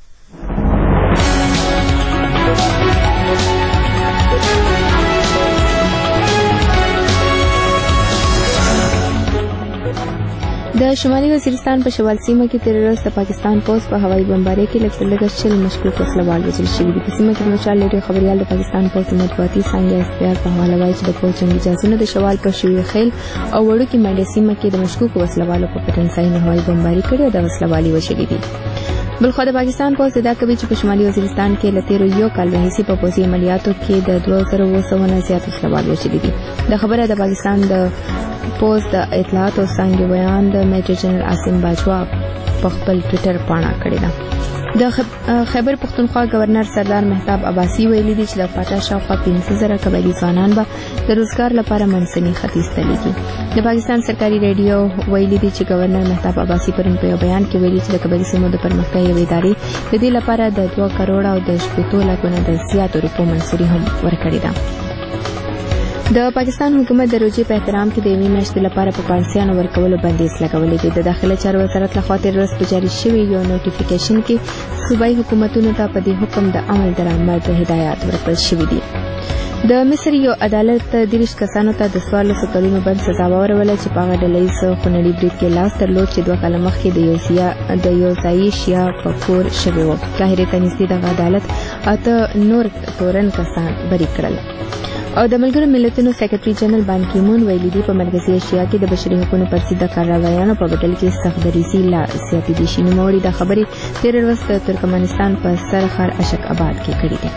د شمالي وزیرستان په شمال سیمه کې تېره ورځ د پاکستان پوځ په هوایي بمبارۍ کې لږ تر لږه شل مشکوک وسلوال وژل شوي دي. په سیمه کې د مشال ریډیو خبریال د پاکستان پوځ د مطبوعاتي څانګې اصطیار په حواله وایي چې د پوځ جنګي جهازونو د شوال په شوي خیل او وړوکي منډې سیمه کې د مشکوکو وسلوالو په پټنځای نه هوایي بمباري کړې او د وسلوالي وژلي دي. بلخوا د پاکستان پوځ ادعا کوي چې په شمالي وزیرستان کې له تېرو یو کال راهیسې په پوځي عملیاتو کې د دوه زره اووه سوه نه زیات وسلوال وژلي دي. دا خبره د پاکستان د پوځ د اطلاعاتو څانګې بیان د میجر جنرال عاصم باجوا په خپل ټویټر پاڼه کړې ده. د خیبر پختونخوا گورنر سردار مهتاب عباسي ویلي دي چې د فاټا شاوخوا پنځه زره قبایلي ځوانان به د روزګار لپاره منځني ختیځ ته لیږي. د پاکستان سرکاري ریډیو ویلي دي چې گورنر مهتاب عباسي پرون په یو بیان کې ویلي چې د قبایلي سیمو د پرمختیا یوې ادارې د دې لپاره د دوه کروړه او د شپېتو لکو نه د زیاتو روپو منظوري هم ورکړې ده. د پاکستان حکومت د روژې په احترام کې د یوې میاشتې لپاره په پالیسیانو ورکولو بندیز لګولی دی. د داخله چارو وزارت لخوا تېره ورځ په جاري شوي یو نوټیفیکیشن کې صوبایي حکومتونو ته په دې حکم د عمل درآمد هدایات ورکړل شوي دي. د مصر یو عدالت دېرش کسانو ته د څوارلسو کلونو بند سزا واوروله چې په هغه ډله ییز خونړي برید کې لاس درلود چې دوه کاله مخکې د یو ځایي شیا په کور شوی و. قاهرې ته نږدې دغه عدالت اته نور تورن کسان بری کړل. او د ملګرو ملتونو سیکرټري جنرال بان کی مون ویلي دي په مرکزي اشیا کې د بشري حقوقو پر ضد کاروایانو په بدل کې سخت دریځي لا زیاتې دي. شي نوموړي دا خبرې تېره ورځ د ترکمنستان په سرخر اشک آباد کې کړې دي.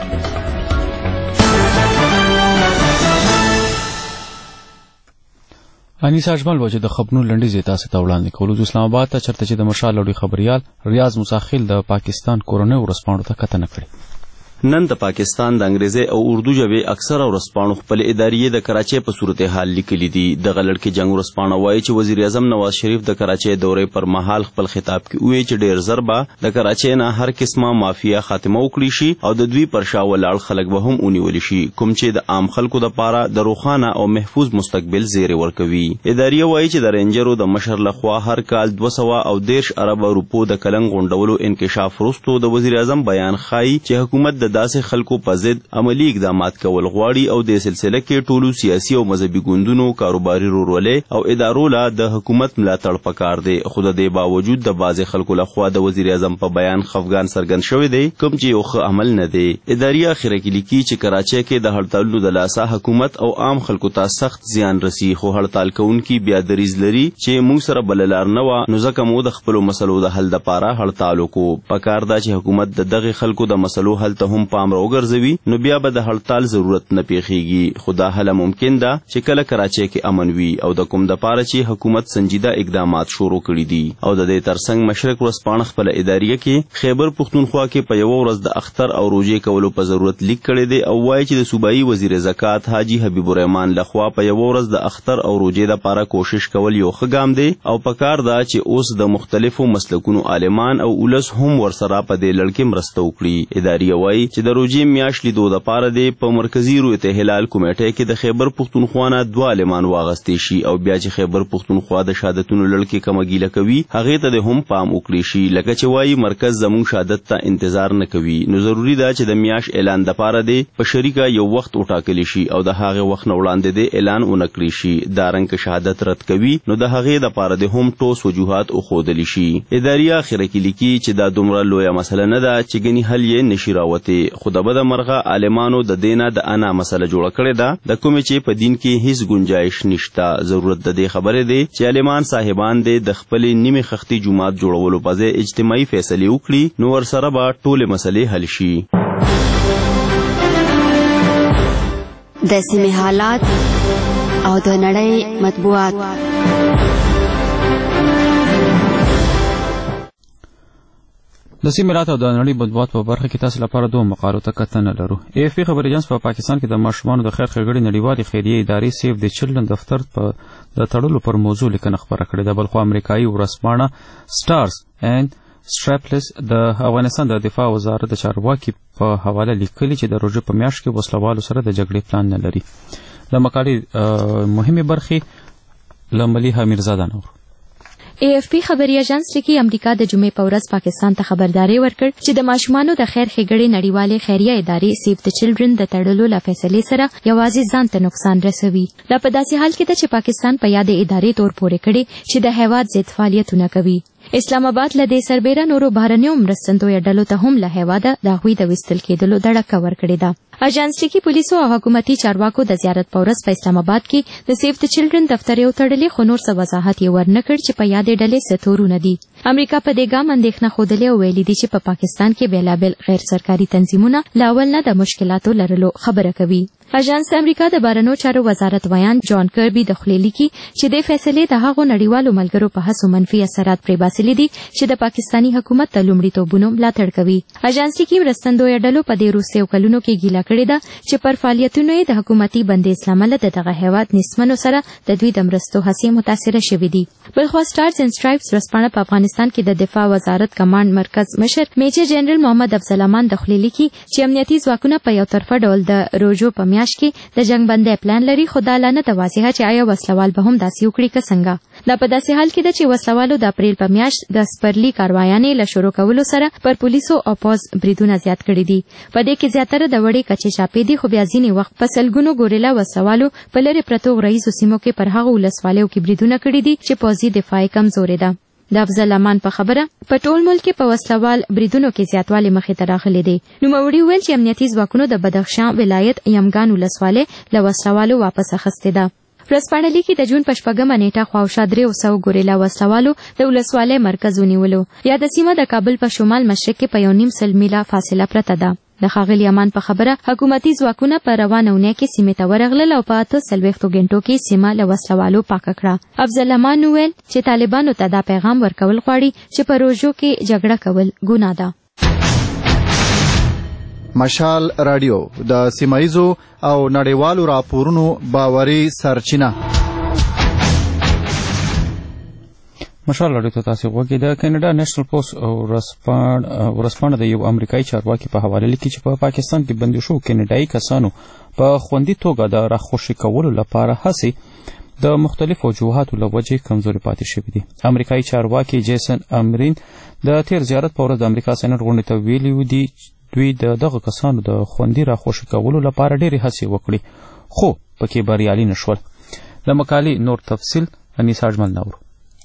انیس اجمل وجه د خبرونو لنډیز تاسو ته وړاندې کولو. د اسلام آباد ته چرته چې د مشال راډیو خبریال ریاض مساخیل د پاکستان کورنۍ ورسپاڼو ته کتنه کړې. نن د پاکستان د انګریزي او اردو ژبې اکثره ورځپاڼو خپل ادارې د کراچۍ په صورتحال لیکلي دي. دغه لړ کې جنګ ورځپاڼه وایي چې وزیر اعظم نواز شریف د کراچۍ دورې پر مهال خپل خطاب کې وویل چې ډېر ژر به د کراچۍ نه هر قسمه مافیا خاتمه وکړي شي او د دوی پر شا ولاړ خلک به هم ونیول شي، کوم چې د عام خلکو دپاره د روښانه او محفوظ مستقبل زیری ورکوي. ادارې وایي چې د رینجرو د مشر لخوا هر کال دوه سوه او دېرش اربه روپو د کلنګ غونډولو انکشاف وروستو د وزیر اعظم بیان ښایي چې حکومت د داسې خلکو په ضد عملی اقدامات کول غواړي او د سلسله کې ټولو سیاسي او مذهبي ګوندونو، کاروباري رورولۍ او ادارو له د حکومت ملاتړ پکار دی. خو د دې باوجود د بعضې خلکو لخوا د وزیر اعظم په بیان خفګان څرګند شوی دی، کوم چې یو ښه عمل نه دی. ادارې اخره کې لیکي چې کراچۍ کې د هړتالونو د لاسه حکومت او عام خلکو ته سخت زیان رسی، خو هړتال کوونکي بیا دریځ لري چې موږ سره بله لار نه وه، نو ځکه مو د خپلو مسلو د حل دپاره هړتال وکړو. پکار ده چې حکومت د دغې خلکو د مسلو حل ته هم پام راوګرځوي، نو بیا به د هړتال ضرورت نه پیښیږي. خو دا هله ممکن ده چې کله کراچۍ کې امن وي او د کوم دپاره چې حکومت سنجیده اقدامات شروع کړي دي. او د دې ترڅنګ مشرق ورځپاڼه خپله اداریه کې خیبر پښتونخوا کې په یوه ورځ د اختر او روژې کولو په ضرورت لیک کړی دی او وایي چې د صوبایي وزیر زکات حاجي حبیب الرحمن لخوا په یوه ورځ د اختر او روژې دپاره کوشش کول یو ښه ګام دی او پکار ده چې اوس د مختلفو مسلکونو عالمان او اولس هم ورسره په دې لړ کې مرسته وکړي. اداریه وایي چې د روژې میاشت لیدو دپاره دی په مرکزي رویت هلال کمیټې کې د خیبر پښتونخوا نه دوه عالمان واغستې شي او بیا چې خیبر پښتونخوا د شهادتونو لړ کې کمه ګیله کوي هغې ته د هم پام وکړي شي، لکه چې وایي مرکز زموږ شهادت ته انتظار نه کوي. نو ضروري ده چې د میاش اعلان دپاره دی په شریکه یو وخت وټاکلی شي او د هغې وخت نه وړاندې دی اعلان ونه کړي شي. دارنګ که شهادت رد کوي نو د هغې دپاره دی هم ټوس وجوهات وښودلی شي. اداریه اخره کې لیکي چې دا دومره لویه مسله نه ده چې ګنې حل یې نشي راوتې، خو د بده مرغه عالمانو د دینه د انا مسله جوړه کړې ده، د کومې چې په دین کې هیڅ گنجایش نشته. ضرورت د دې خبرې دی چې عالمان صاحبان دې د خپلې نیمې خښتې جومات جوړولو په ځای اجتماعي فیصلې وکړي، نو ورسره به ټولې مسلې حل شي. د سیمې حالات او د نړۍ مطبوعات. د سیمې رات او د نړۍ مطبوعات په برخه کې تاسو لپاره دوه مقالو ته کتنه لرو. ای اف پی خبر ایجنس په پاکستان کې د ماشومانو د خیر ښېګڼې نړیوالې خیریه ادارې سیف د چلډرن دفتر په د تړلو پر موضوع لیکنه خپره کړې ده. بلخو امریکایي ورځپاڼه سټارز اینډ سټراپلس د افغانستان د دفاع وزارت د چارواکي په حواله لیکلي چې د روژې په میاشت کې وسلوالو سره د جګړې پلان نه لري. د مقالې مهمې برخې له ملیحه میرزاده نور. ای اف پی خبري اژانس لیکي امریکا د جمعې په ورځ پاکستان ته خبرداري ورکړ چې د ماشومانو د خیر ښېګڼې نړیوالې خیریه ادارې سیف د چلډرن د تړلو له فیصلې سره یوازې ځان ته نقصان رسوي. دا په داسې حال کې ده چې پاکستان په یادې ادارې تور پورې کړي چې د هیواد ضد فعالیتونه کوي. اسلام آباد له دې سربیره نورو بهرنیو مرستندویه ډلو ته هم له هیواده د هغوی د ویستل کېدلو ډډه ورکړې ده. اژانس لیکي پولیسو او حکومتي چارواکو د زیارت په ورځ په اسلام آباد کې د سیف د چلډرن دفتر یو تړلی خو نور څه وضاحت یې ورنه کړ چې په یادې ډلې څه تورونه دي. امریکا په دې ګام اندېښنه ښودلې او ویلي دي چې په پاکستان کې بېلابېل غیر سرکاري تنظیمونه له اول نه د مشکلاتو لرلو خبره کوي. اژانس امریکا د بهرنیو چارو وزارت ویان جان کربي د خولې لیکي چې د فیصلې د هغو نړیوالو ملګرو په هڅو منفي اثرات پرې باسلي دي چې د پاکستاني حکومت د لومړیتوبونو ملاتړ کوي. اژانس لیکي مرستندویه ډلو په دې وروستیو کلونو کې ګیله کړې ده چې پر فعالیتونو یې د حکومتي بندیز له امله د دغه هیواد نسمنو سره د دوی د مرستو هڅې متاثره شوي دي. بلخوا سټارز اینډ سټرایپس ورځپاڼه په افغانستان کې د دفاع وزارت کمانډ مرکز مشر میجر جنرال محمد افضل امان د خولې لیکي چې امنیتي ځواکونه په یو طرفه ډول د روژو په میاشت کې د جنگ بندۍ پلان لري، خو دا لا نه ده واضحه چې آیا وسلوال به هم داسې وکړي که څنګه. دا په داسې حال کې ده چې وسلوالو د اپریل په میاشت د سپرلي کاروایانې له شروع کولو سره پر پولیسو او پوځ بریدونه زیات کړي دي. په دې کې زیاتره د وړې کچې چاپې دي، خو بیا ځینې وخت په سلګونو ګوریلا وسلوالو په لرې پرتو غرایزو سیمو کې پر هغو ولسوالیو کې بریدونه کړي دي چې پوځي دفاعي کمزورې ده. د افضل امان په خبره په ټول ملک کې په وسلوال بریدونو کې زیاتوالی مخې ته راغلی دی. نوموړي وویل چې امنیتي ځواکونو د بدخشان ولایت یمګان ولسوالۍ له وسلوالو واپس اخیستې ده. ورځپاڼه لیکي د جون په شپږمه نیټه خواوشا درې سوه ګوریلا وسلوالو د ولسوالۍ مرکز ونیولو. یاده سیمه د کابل په شمال مشرق کې په یو نیم سل میله فاصله پرته ده. د ښاغلي امان په خبره حکومتي ځواکونه په روانه اونۍ کې سیمې ته ورغلل او په اته څلوېښتو غنټو کې سیمه له وسلوالو پاکه کړه. افضل امان وویل چې طالبانو ته دا پیغام ورکول غواړي چې په روژو کې جګړه کول ګناه ده. مشال رادیو د سیمایزو او نړیوالو راپورونو باوري سرچینه. مشال رادیو ته تاسو غوږی د کینیډا نېشنل پوسټ او ورځپاڼه د یو امریکایي چارواکي په حواله لیکي چې په پاکستان کې بندي شو کینیډایي کسانو په خوندي توګه د راخوشي کولو لپاره هڅې د مختلفو وجوهاتو له وجې کمزوري پاتې شوي دي. امریکایي چارواکي جیسن امرین د تیر زیارت په ورځ د امریکا سېنټ غونډې ته ویلي دي دوی د دغه کسانو د خوندي راخوشي کولو لپاره ډېرې هڅې وکړي، خو پکې بریالي نه شول. د مقالې نور تفصیل انیسا اجمل نور.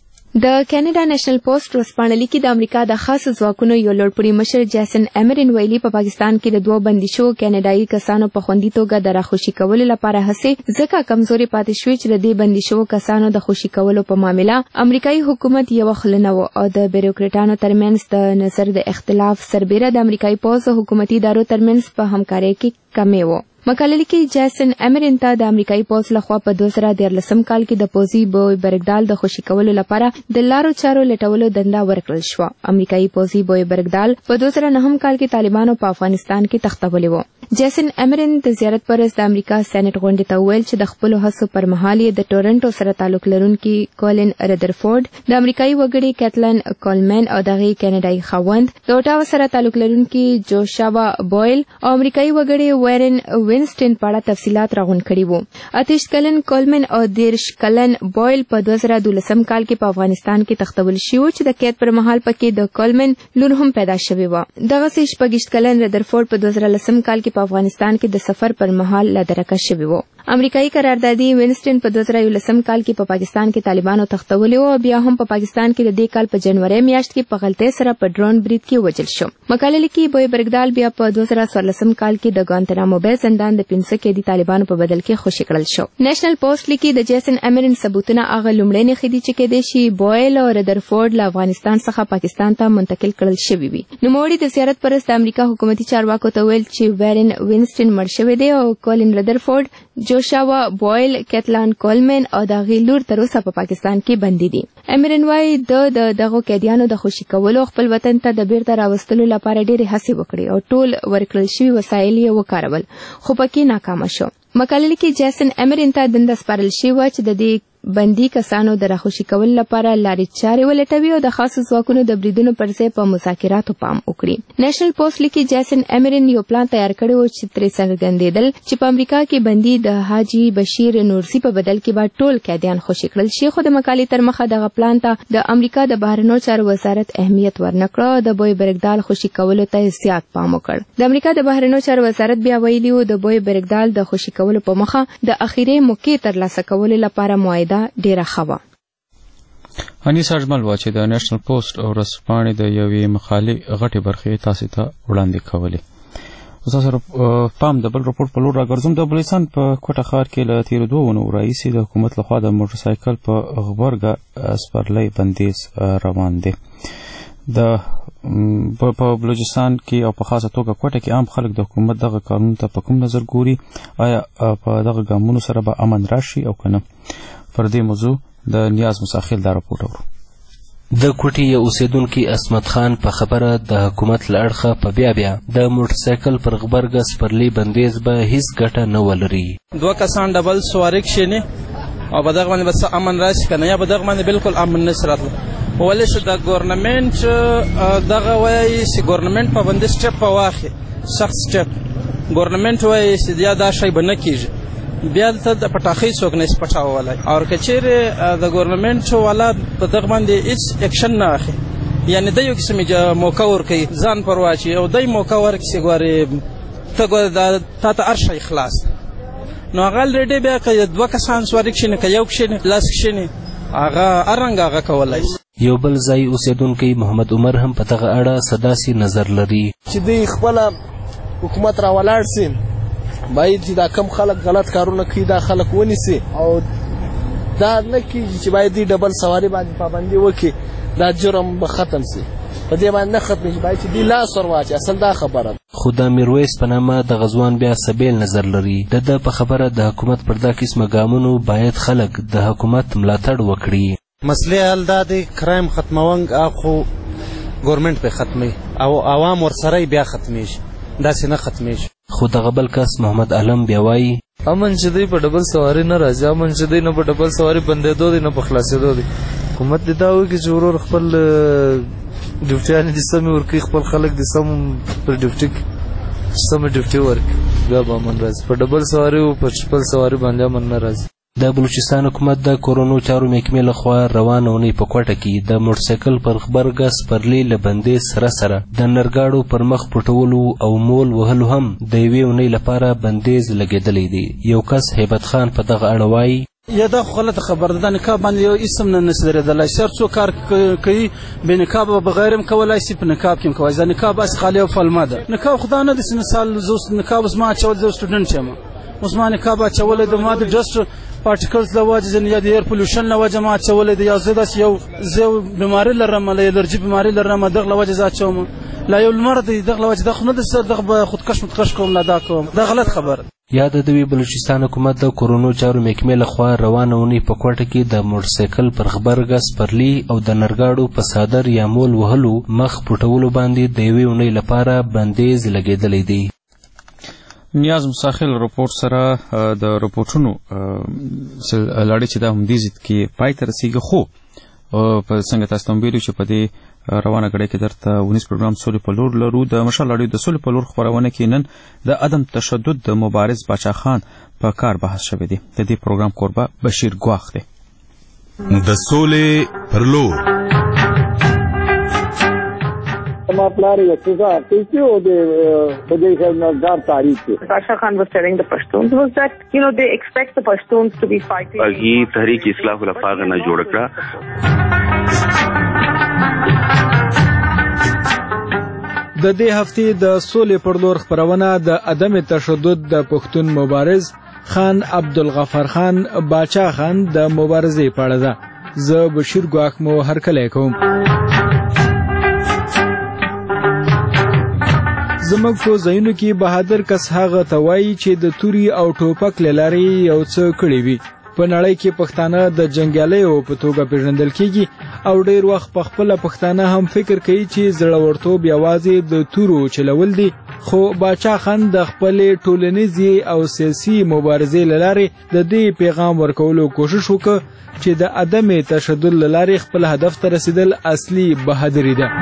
د کینیډا نېشنل پوسټ ورځپاڼه لیکي د امریکا د خاص ځواکونو یو لوړپوړي مشر جیسن امرین ویلي په پاکستان کې د دوو بندي شوو کینیډایي کسانو په خوندي توګه د راخوشي کولو لپاره هڅې ځکه کمزوري پاتې شوې چې د دې بندي شوو کسانو د خوشي کولو په معامله امریکایي حکومت یوه خوله نه و او د بیروکریټانو ترمنځ د نظر د اختلاف سربیره د امریکایي پوځ او حکومتي ادارو ترمنځ په همکارۍ کې کمی و. مقاله لیکي جیسن امرین ته د امریکایي پوځ لخوا په دوه زره دیارلسم کال کې د پوځي بوی برګدال د خوشي کولو لپاره د لارو چارو لټولو دنده ورکړل شوه. امریکایي پوځي بوی برګدال په دوه زره نهم کال کې طالبانو په افغانستان کې تختولی و. جیسن امرین د زیارت پر ورځ د امریکا سېنټ غونډې ته وویل چې د خپلو هڅو پر مهال یې د ټورنټو سره تعلق لرونکي کولن ردرفورد، د امریکایي وګړي کیتلن کولمن او دغه کینیډایي خاوند د اوټاوا سره تعلق لرونکي جوشوا بویل او امریکایي وګړي ویرن وینسټن په اړه تفصیلات راغونډ کړي وو. اتیش کلن کولمن او دیرش کلن بویل په دوه زره دولسم کال کې په افغانستان کې تختول شوي چې د قید پر مهال پکې د کولمن لور هم پیدا شوې وه. دغسې شپږویشت کلن ردرفورد په دوه زره لسم کال کې په افغانستان کې د سفر پر مهال له درکه شوي وو. امریکایي قراردادي وینسټن په دوه زره یولسم کال کې په پاکستان کې طالبانو تختولي وو او بیا هم په پاکستان کې د دې کال په جنوري میاشت کې په غلطۍ سره په ډرون برید کې وژل شو. مقاله لیکي بوی برګدال بیا په دوه زره څوارلسم کال کې د ګوانتنامو بې زندان د پنځه قیدي طالبانو په بدل کې خوشي کړل شو. نېشنل پوسټ لیکي د جیسن امرین ثبوتونه هغه لومړی نښې دي چې کېدای شي بویل او ردرفورد له افغانستان څخه پاکستان ته منتقل کړل شوي وي. نوموړي د زیارت پر وروسته امریکا حکومتي چارواکو ته ویل چې ویرن وینسټن مړ شوی دی او کولن ردرفورد، جوشوا بویل، کیتلان کولمن او د هغې لور تر اوسه په پاکستان کې بندي دي. امرین وایي د دغو قیدیانو د خوشي کولو خپل وطن ته د بیرته راوستلو لپاره ډېرې هڅې وکړې او ټول ورکړل شوي وسایل یې وکارول، خو پکې ناکامه شو. مقاله لیکي جیسن امرین ته دنده سپارل شوې وه چې د دې بندي کسانو د راخوشي کولو لپاره لارې چارې ولټوي او د خاصو ځواکونو د بریدونو پر ځای په مذاکراتو پام وکړي. نېشنل پوسټ لیکي جیسن امرین یو پلان تیار کړی و چې ترې څرګندېدل چې په امریکا کې بندي د حاجي بشیر نورزي په بدل کې به ټول قیدیان خوشي کړل شي، خو د مقالې تر مخه دغه پلان ته د امریکا د بهرنیو چارو وزارت اهمیت ورنکړ او د بوی برګدال خوشي کولو ته زیات پام وکړ. د امریکا د بهرنیو چارو وزارت بیا ویلي و د بوی برګدال د خوشي کولو په مخه د اخیری موقع ترلاسه کولو لپاره معاهده ډیره ښه وه. انیس اجمل وا چې د نېشنل پوسټ او ورځپاڼې د یوې مقالې غټې برخې تاسو ته وړاندې کولې. اوس سره پام د بل رپورټ په لور راګرځم. د بلوچستان په کوټه ښار کې له تېرو دوه اونیو راهیسې د حکومت لخوا د موټرسایکل په غبرګه سپرلی بندیز روان دی. د په بلوچستان کې او په خاصه توګه کوټه کې عام خلک د حکومت دغه قانون ته په کوم نظر ګوري؟ آیا په دغه ګامونو سره به امن راشي او که نه؟ پر دې موضوع د نیاز مساخیل دا رپورټ اورو. د کوټې یو اوسیدونکي اسمت خان په خبره د حکومت له اړخه په بیا بیا د موټرسایکل پر غبرګه سپرلی بندیز به هیڅ ګټه نه ولري. دوه کسان ډبل سواری کښېني او په دغه باندې به څه امن راشي که نه، یا په دغه باندې بالکل امن نشي راتلی. ولې چې د ګورنمنټ دغه وایي چې ګورنمنټ پابندي سټپ به واخلي، سخت سټپ. ګورنمنټ وایي چې یا دا شی به نه کېږي، بیا دلته د پټاخۍ څوک نه شي پټاولی. او که چیرې د ګورنمنټ والا په دغه باندې هېڅ اکشن نه اخلي، یعنې دی یو قسم موقع ورکوي ځان پر واچي او دی موقع ورکړي چې ګورې ته ګورې تا ته هر شی خلاص. نو هغه الریډي بیا که دوه کسان سواري کښېني که یو کښېني لاس کښېني هغه هر رنګ هغه کولی شي. یو بل ځای اوسیدونکی محمد عمر هم په دغه اړه څه داسې نظر لري چې دوی خپله حکومت را ولاړ سي، باید چې دا کم خلک غلط کارونه کوي دا خلک ونیسي او دا نه کېږي چې باید دوی ډبل سواري باندې پابندي وکړي، دا جرم به ختم سي. په دې باندې نه ختمېږي، باید چې دوی لاس ور واچي. اصل دا خبره. خو د میرویس په نامه د غزوان بیا سبیل نظر لري. د ده په خبره د حکومت پر دا قسمه ګامونو باید خلک د حکومت ملاتړ وکړي. مسلې حل دا دی کرایم ختمونګ خو ګورنمنټ پې ختموي او عوام ورسره بیا ختمیږي، داسې نه ختمیږي. خو دغه بل کس محمد علم بیا وایي امن چې دی په ډبل سواري نه راځي، امن چې دی نه په ډبل سواري بندېدو دی نه په خلاصېدو دی. حکومت دې دا وکړي چې ورور خپل ډیوټیانې دې سمې ورکړي، خپل خلک دې سم پر ډیوټي سمې ډیوټي ورکړي، بیا به امن راځي. په ډبل سواري او په خپل سواري باندې امن نه راځي. د بلوچستان حکومت د کورونو چارو محکمې لخوا روانه اونۍ په کوټه کې د موټرسایکل پر غبرګه سپرلي له بندیز سره سره د نرګاړو پر مخ پټولو او مول وهلو هم د یوې اونۍ لپاره بندیز لګېدلی دی. یو کس هیبت خان په دغه اړه وایي یا دا خو غلطه خبره ده. د نقاب باندې یو اسم نه نشي درېدلی. هر څوک کار کوي بې نقابه بغیر هم کولی شي، په نقاب کې هم کولی شي. دا نقاب هسې خالي او فلمه ده. نقاب خو دا نه ده چې مثال زه نقاب زما اچول، زه سټوډنټ یم، اوس ما نقاب اچولی ده، ما د ډسټ پارټیکلز له وجې یا د ایر پولوشن له وجې ما اچولی ده، یا زه داسې یو زه یو بیماري لرم، له الرجي بیماري لرم، دغه له وجې زه اچوم. لا یو لمر دی دغه له وجې دا خو نه ده دغه به خودکش متکش کوم لا دا کوم، دا غلط خبره. یا د دوی بلوچستان حکومت د کورونو چارو محکمې لخوا روانه اونۍ په کوټه کې د موټرسایکل پر غبرګه سپرلي او د نرګاړو په څادر یا مول وهلو مخ پټولو باندې د یوې اونۍ لپاره بندیز لګېدلی دی. نیاز مساخیل رپورټ سره د رپورټونو لړۍ چې دا همدې ضد کې پای ته رسېږي. خو په څنګه تاسو ته ویلو چې په دې روانه کړۍ کې درته ونیس پروګرام سولې په لور لرو. د مشال راډیو د سولې په لور خپرونه کې نن د عدم تشدد د مبارز باچا خان په کار بحث شوی دی. د دې پروګرام کوربه بشیر ګواخ دی. د سولې پر لور My plan is to go. Thank you. The the Naggar Tariq. Basha Khan was telling the Pashtuns was that you know they expect the Pashtuns to be fighting. Agi Tahrik Islah ul Afaq na jod kra. د دې هفتې د سولې پر لور خپرونه د عدم تشدد د پښتون مبارز خان عبدالغفار خان باچا خان د مبارزې په اړه ده. زه بشیر ګواخ مو هرکلی کوم. زموږ په ځایونو کې بهادر کس هغه ته وایي چې د توري او ټوپک له لارې یو څه کړي وي. په نړۍ کې پښتانه د جنګیالیو په توګه پیژندل کیږي او ډېر وخت په خپله پښتانه هم فکر کوي چې زړورتوب یوازې د تورو چلول دي خو باچا خان د خپلې ټولنیزې او سیاسي مبارزې له لارې د دې پیغام ورکولو کوشش وکړ چې د عدم تشدد له لارې خپل هدف ته رسیدل اصلي بهادري ده.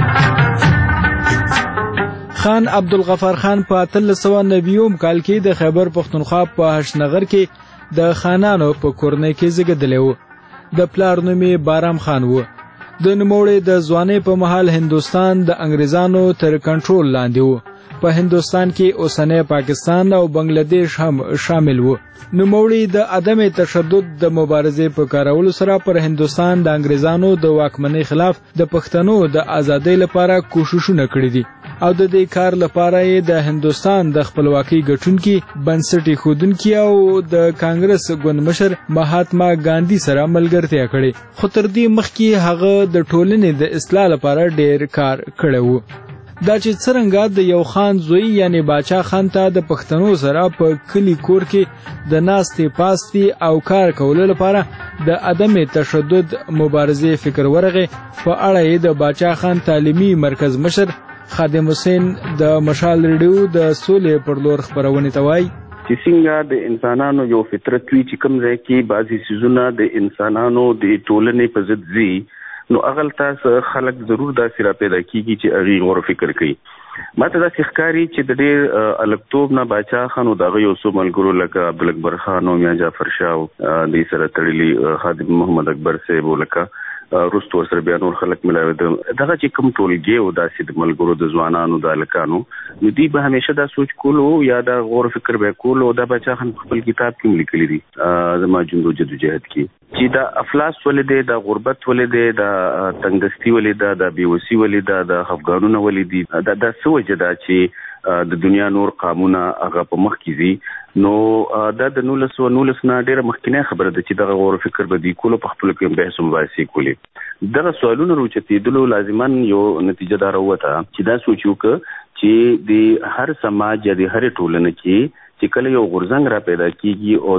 خان عبدالغفار خان په اتلس سوه نوي کال کې د خیبر پښتونخوا په هشنغر کې د خانانو په کورنۍ کې زیږېدلی و. د پلار نوم یې بارام خان و. د نوموړي د ځوانۍ په مهال هندوستان د انګریزانو تر کنټرول لاندې و. په هندوستان کې اوسنی پاکستان او بنگلاديش هم شامل و. نوموړي د عدم تشدد د مبارزې په کارولو سره پر هندوستان د انګریزانو د واکمنۍ خلاف د پښتنو د ازادۍ لپاره کوششونه کړي دي او د دې کار لپاره یې د هندوستان د خپلواکۍ ګټونکي بنسټ ایښودونکي او د کانګرس ګوند مشر مهاتما ګاندي سره ملګرتیا کړې. خو تر دې مخکې هغه د ټولنې د اصلاح لپاره ډېر کار کړی و. دا چې څرنګه د یو خان زوی یعنی باچا خان ته د پښتنو سره په کلی کور کې د ناستې پاستې او کار کولو لپاره د عدم تشدد مبارزې فکر ورغې، په اړه یې د باچا خان تعلیمي مرکز مشر خادم حسین د مشال ریډیو د سولې پر لور خپرونې ته وایي چې څنګه د انسانانو یو فطرت وي چې کوم ځای کې بعضې څیزونه د انسانانو د ټولنې په ضد ځي، نو اغل تاسو خلک ضرور داسې را پیدا کیږي چې هغې غور فکر کوي. ما ته داسې ښکاري چې د ډېر الکتوب نه باچا خان او د هغه یو څو ملګرو لکه عبدالاکبر خان او میاں جعفر شاه او دې سره تړلي خادم محمد اکبر صاحب لکه وروسته ورسره بیا نور خلک ملاوېدل. دغه چې کوم ټولګي او داسې د ملګرو د ځوانانو د هلکانو نو دوی به همیشه دا سوچ کولو یا دا غور فکر به کولو. دا باچا خان په خپل کتاب کې هم لیکلي دي زما جند و جدوجهد کې چې دا افلاس ولې دی، دا غربت ولې دی، دا تنګدستي ولې ده، دا بېوسي ولې ده، دا خفګانونه ولې دي، دا دا څه وجه ده چې د دنیا نور قامونه هغه په مخ کې ځي. نو دا د نولس سوه نولس نه ډېره مخکینی خبره ده چې دغه غور فکر به دوی کولو، په خپلو کې بحث و مباحثې کولې. دغه سوالونه راوچتېدلو لازما یو نتیجه دا راووته چې دا سوچ وکړه چې د هر سماج یا د هرې ټولنه کې چې کله یو غورځنګ را پیدا کیږي او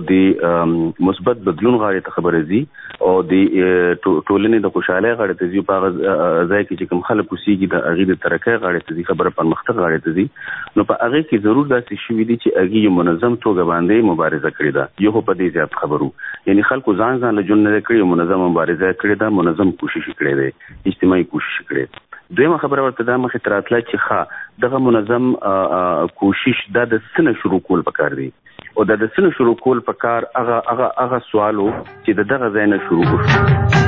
د مثبت بدلون غاړې ته خبره ځي او د ټولنې د خوشحالۍ غاړې ته ځي، په هغه ځای کې چې کوم خلک اوسېږي د هغې د ترقۍ غاړې ته ځي، خبره پرمختګ غاړې ته ځي، نو په هغې کې ضرور داسې شوي دي چې هغې یو منظم توګه باندې مبارزه کړې ده. یو خو په دې زیات خبرو یعنې خلکو ځان ځان له ژوند نه کړې، یو منظم مبارزه کړې ده، منظم کوشش کړی دی، اجتماعي کوشش کړی. دویمه خبره ورته دا مخې ته راتله چې ښه دغه منظم کوشش دا د څه نه شروع کول پکار دی او دا د څه نه شروع کول پکار هغه هغه هغه سوال و چې د دغه ځای نه شروع کړو.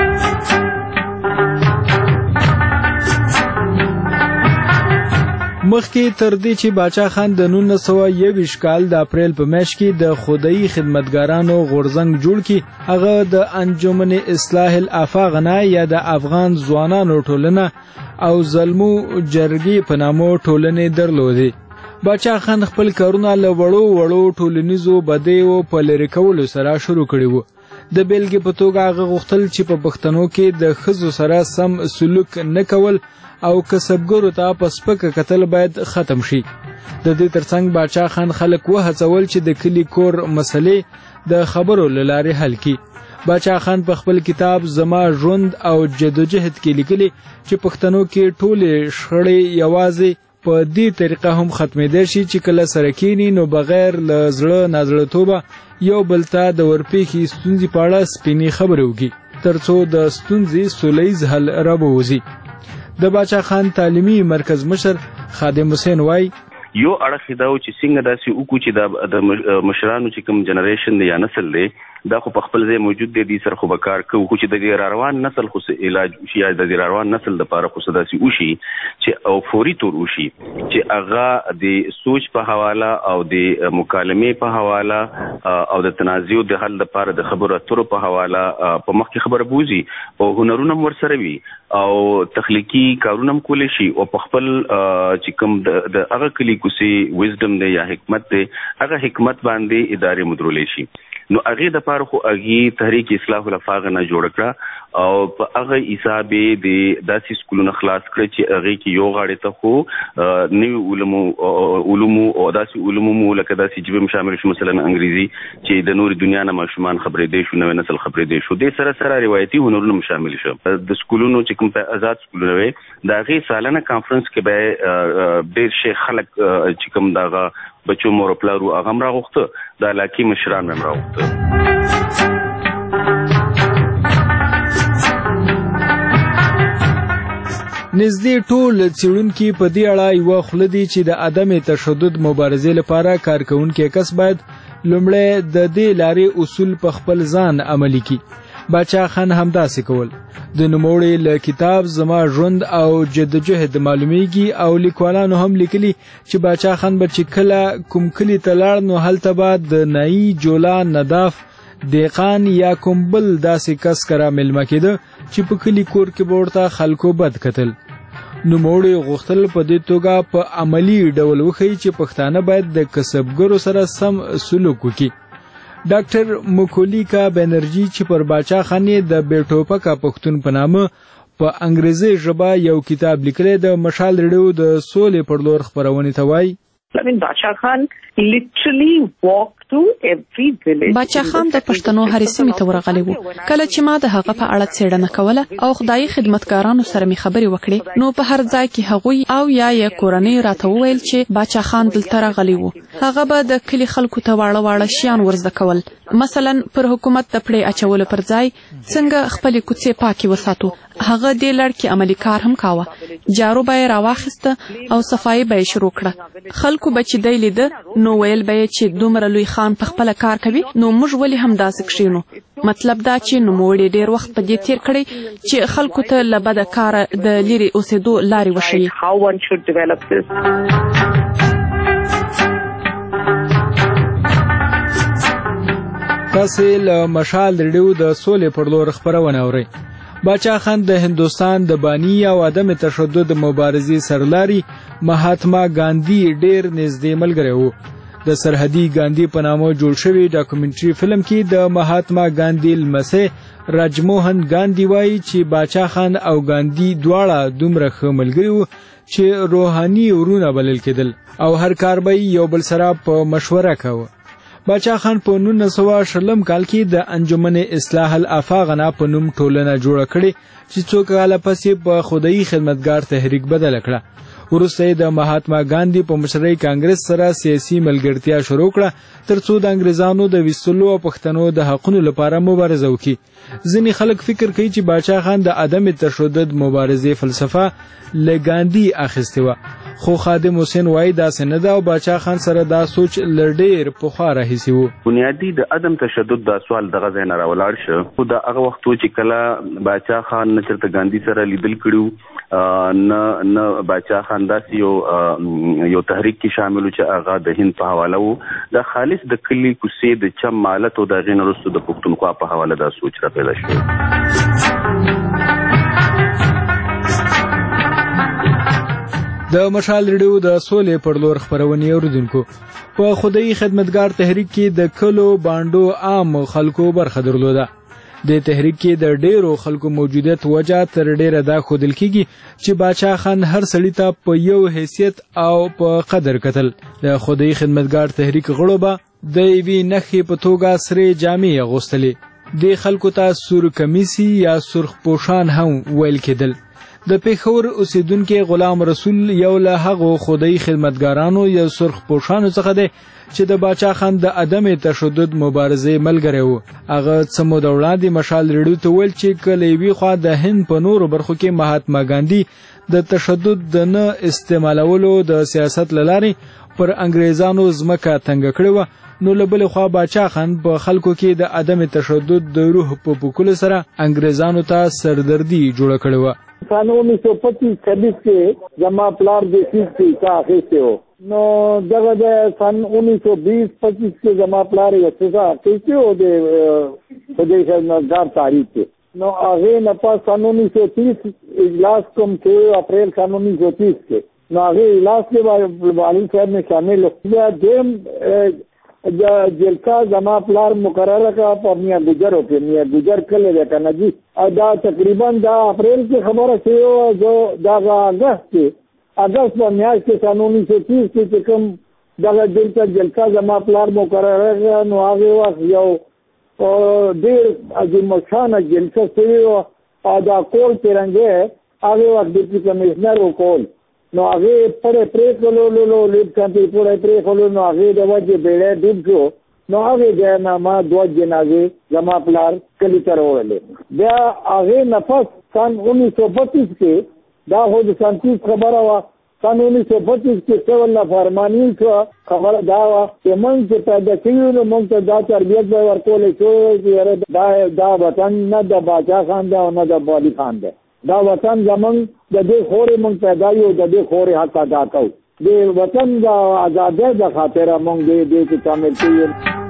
مخکې تر دې چې باچا خان د نولس سوه یوویشت کال د اپریل په میاشت کې د خدایي خدمتګارانو غورځنګ جوړ کړي، هغه د انجمن اصلاح الافاق نه یا د افغان ځوانانو ټولنه او زلمو جرګې په نامو ټولنې درلودې. باچا خان خپل کارونه له وړو وړو ټولنیزو بدیو په لرې کولو سره شروع کړي وو. د بیلګې په توګه هغه غوښتل چې په پښتنو کې د ښځو سره سم سلوک نه کول او کسبګرو ته په سپکه کتل باید ختم شي. د دې ترڅنګ باچا خان خلک وهڅول چې د کلي کور مسلې د خبرو له لارې حل کړي. باچا خان په خپل کتاب زما ژوند او جدوجهد کې لیکلي چې پښتنو کې ټولې شخړې یوازې په دې طریقه هم ختمېدای شي چې کله سره کینی نو بغیر له زړه نازړتوبه یو بل ته د ورپېښې ستونزې په اړه سپینې خبرې وکړي تر څو د ستونزې سولیز حل راووځي. د باچا خان تعلیمي مرکز مشر خادم حسین وایي یو اړخ دا و چې څنګه داسې وکړو چې د مشرانو چې کوم جنریشن دی یا نسل دی دا خو په خپل ځای موجود دی، دې سره خو به کار کوو، خو چې د دې راروان نسل خو علاج وشي یا د دې راروان نسل دپاره خو څه داسې وشي چې او فوري طور وشي چې هغه د سوچ په حواله او د مکالمې په حواله او د تنازع د حل دپاره د خبرو اترو په حواله په مخکې خبره بوځي او هنرونه هم ورسره وي او تخلیقي کارونه هم کولی شي او په خپل چې کوم د هغه کلي کوسې وزډم دی یا حکمت دی هغه حکمت باندې ادارې مدرولی شي. نو هغه د پاره خو هغه تحریک اصلاح الافاق نه جوړ کړه او په هغه حساب د داسې سکولونو خلاص کړ چې هغه کې یو غاړه ته خو نوی علوم علوم او داسې علوم لکه داسې جبه شامل شو مثلا انګریزي چې د نور دنیا نه ماشومان خبرې دي شو نو نسل خبرې دي شو د سره سره روایتي هنرونه شامل شو د سکولونو چې کوم په آزاد سکولونه وي دا غي سالانه کانفرنس کې به ډېر شي خلک چې کوم داغه بچو مور پلارو هغه راغوخته د علاقې مشران هم راغوخته نږدې ټول څېړونکي په دې اړه یوه خوله دي چې د عدم تشدد مبارزې لپاره کارکوونکی کس باید لومړی د دې لارې اصول په خپل ځان عملي کړي. باچا خان همداسې کول. د نوموړي له کتاب زما ژوند او جدوجهد معلومیږي او لیکوالانو هم لیکلي چې باچا خان به چې کله کوم کلي ته لاړ نو هلته به د نایي جولا نداف دیقان یا کوم بل داسې کس کرا مېلمه کېده چې په کلي کور کې به ورته خلکو بد کتل. نوموړي غوښتل په دې توګه په عملي ډول وښیي چې پښتانه باید د کسبګرو سره سم سلوک وکړي. ډاکټر مکولیکا بنرجی چې پر باچا خان د بیټوپکا پښتون په نامه په انګریزي ژبه یو کتاب لیکلی د مشال ریډیو د سولې پر لور خپرونې ته وایي I mean, Bacha Khan literally walked to every village. باچا خان د پښتنو هرې سیمې ته ورغلی و. کله چې ما د هغه په اړه څېړنه کوله او خدایي خدمتګارانو سره مې خبرې وکړې نو په هر ځای کې هغوی او یا یې کورنۍ راته وویل چې باچا خان دلته راغلی و. هغه به د کلي خلکو ته واړه واړه شیان ورزده کول، مثلا پر حکومت د پړې اچولو پر ځای څنګه خپلې کوڅې پاکې وساتو. هغه دې لړ کې عملي کار هم کاوه. جارو به یې راواخیسته او صفایي به یې شروع کړه. خلکو به چې دی لیده نو ویل به یې چې دومره لوی خان په خپله کار کوي نو موږ ولې هم داسې کښېنو. مطلب دا چې نوموړي ډېر وخت په دې تېر کړی چې خلکو ته له بده کاره د لرې اوسېدو لارې وښیي. تاسې له مشال ریډیو د سولې پر لور خپرونه اورئ. باچا خان د هندوستان د بانی او عدم تشدد مبارزې سرلاري مهاتما ګاندي ډېر نږدې ملګری و. د سرحدي ګاندي په نامه جوړ شوی ډاکومنټري فلم کې د مهاتما ګاندي لمسی راجموهن ګاندي وایي چې باچا خان او ګاندي دواړه دومره ښه ملګري وو چې روحاني ورونه بلل کېدل او هر کار به یو بل سره په مشوره کاوه. باچا خان په نولس سوه شلم کال کې د انجمن اصلاح الافاق نه په نوم ټولنه جوړه کړې چې څو کاله پسې په خدایي خدمتګار تحریک بدله کړه. وروسته د مهاتما ګاندي په مشرۍ کانګرس سره سیاسي ملګرتیا شروع کړه تر څو د انګریزانو د ویستلو او پښتنو د حقونو لپاره مبارزه وکړي. ځینې خلک فکر کوي چې باچا خان د عدم تشدد مبارزې فلسفه له ګاندي اخیستې وه، خو خادم حسین وایي داسې نه ده او باچا خان سره دا سوچ له ډېر پخوا راهیسې و. بنیادي د عدم تشدد دا سوال دغه ځای نه راولاړ شه خو د هغه وخت و چې کله باچا خان نه چېرته ګاندي سره لیدل کړي نه نه باچا خان داسې یو یو تحریک کې شامل و چې هغه د هند په حواله و. د خالص د کلي کوڅې د چم مالت او د هغې نه وروسته د پښتونخوا په حواله دا سوچ را پیدا شو. د مشال ریډیو د سولې پر لور خپرونې اوریدونکو، په خدایي خدمتګار تحریک کې د کلو بانډو عام خلکو برخه درلوده. د تحریک کې د ډیرو خلکو موجودیت وجه تر ډیره دا ښودل کېږي چې باچا خان هر سړي ته په یو حیثیت او په قدر کتل. د خدایي خدمتګار تحریک غړو به د یوې نښې په توګه سرې جامې اغوستلې. دې خلکو ته سور کمیسي یا سرخ پوشان هم ویل کېدل. د پېښور اوسیدونکي غلام رسول یو له هغو خدایي خدمتګارانو یا سرخ پوشانو څخه دی چې د باچا خان د عدم تشدد مبارزې ملګری و. هغه څه موده وړاندې مشال ریډیو ته ویل چې که له یوې خوا د هند په نورو برخو کې مهاتما ګاندي د تشدد د نه استعمالولو د سیاست له لارې پر انګریزانو ځمکه تنګه کړې وه، نو له بلې خوا باچا خان په خلکو کې د عدم تشدد د روح په پوکلو سره انګریزانو ته سردردي جوړه کړې وه. سن انیس سو پچیس چھبیس کے جمع پلار دیکھیس کی کا سے ہو نو جگہ دے سن انیس سو بیس پچیس کے جمع پلار یسوسا کیسے ہو دے خدای خدمتگار تاریخ کے نو آگے نپا سن انیس سو تیس اجلاس کم کے اپریل سن انیس سو تیس کے نو آگے اجلاس کے والد صاحب میں شامل ہو دیم جلسه زما پلار مقرره کړه په میاں ګجرو کې میاں ګجر کله ده کنه جی او دا تقریبا دا اپریل کې خبره شوی او جو دا اگست کې اگست په میاشت کې سن انیس سو تیس کې کوم دا دلته جلسه زما پلار مقرره کړه نو هغه وخت یو ډېر عظیم شان جلسه شوی او دا کول ترنګه هغه وخت ډیپټي کمشنر وکول نو هغه پرې پرې کولو لو لیب کمپی پرې پرې کولو نو هغه د وجه بیړې ډوب شو نو هغه د ما دوه جنازې زما پلار کلی تر ورلې بیا هغه نفس سن انیس سو بتیس کې دا هو د سنتیس خبره وا سن انیس سو بتیس کې څو الله فرمانی شو خبره دا وا چې موږ چې پیدا کیو نو موږ ته دا تربیت به ورکولې شو چې دا دا وطن نه د باچا خان دا نه د بالی خان دی دا وطن زمون د دې خورې مونږ پیدا یو د دې خورې حق ادا کوو د وطن د آزادۍ د خاطر مونږ دې دې کې شامل کیو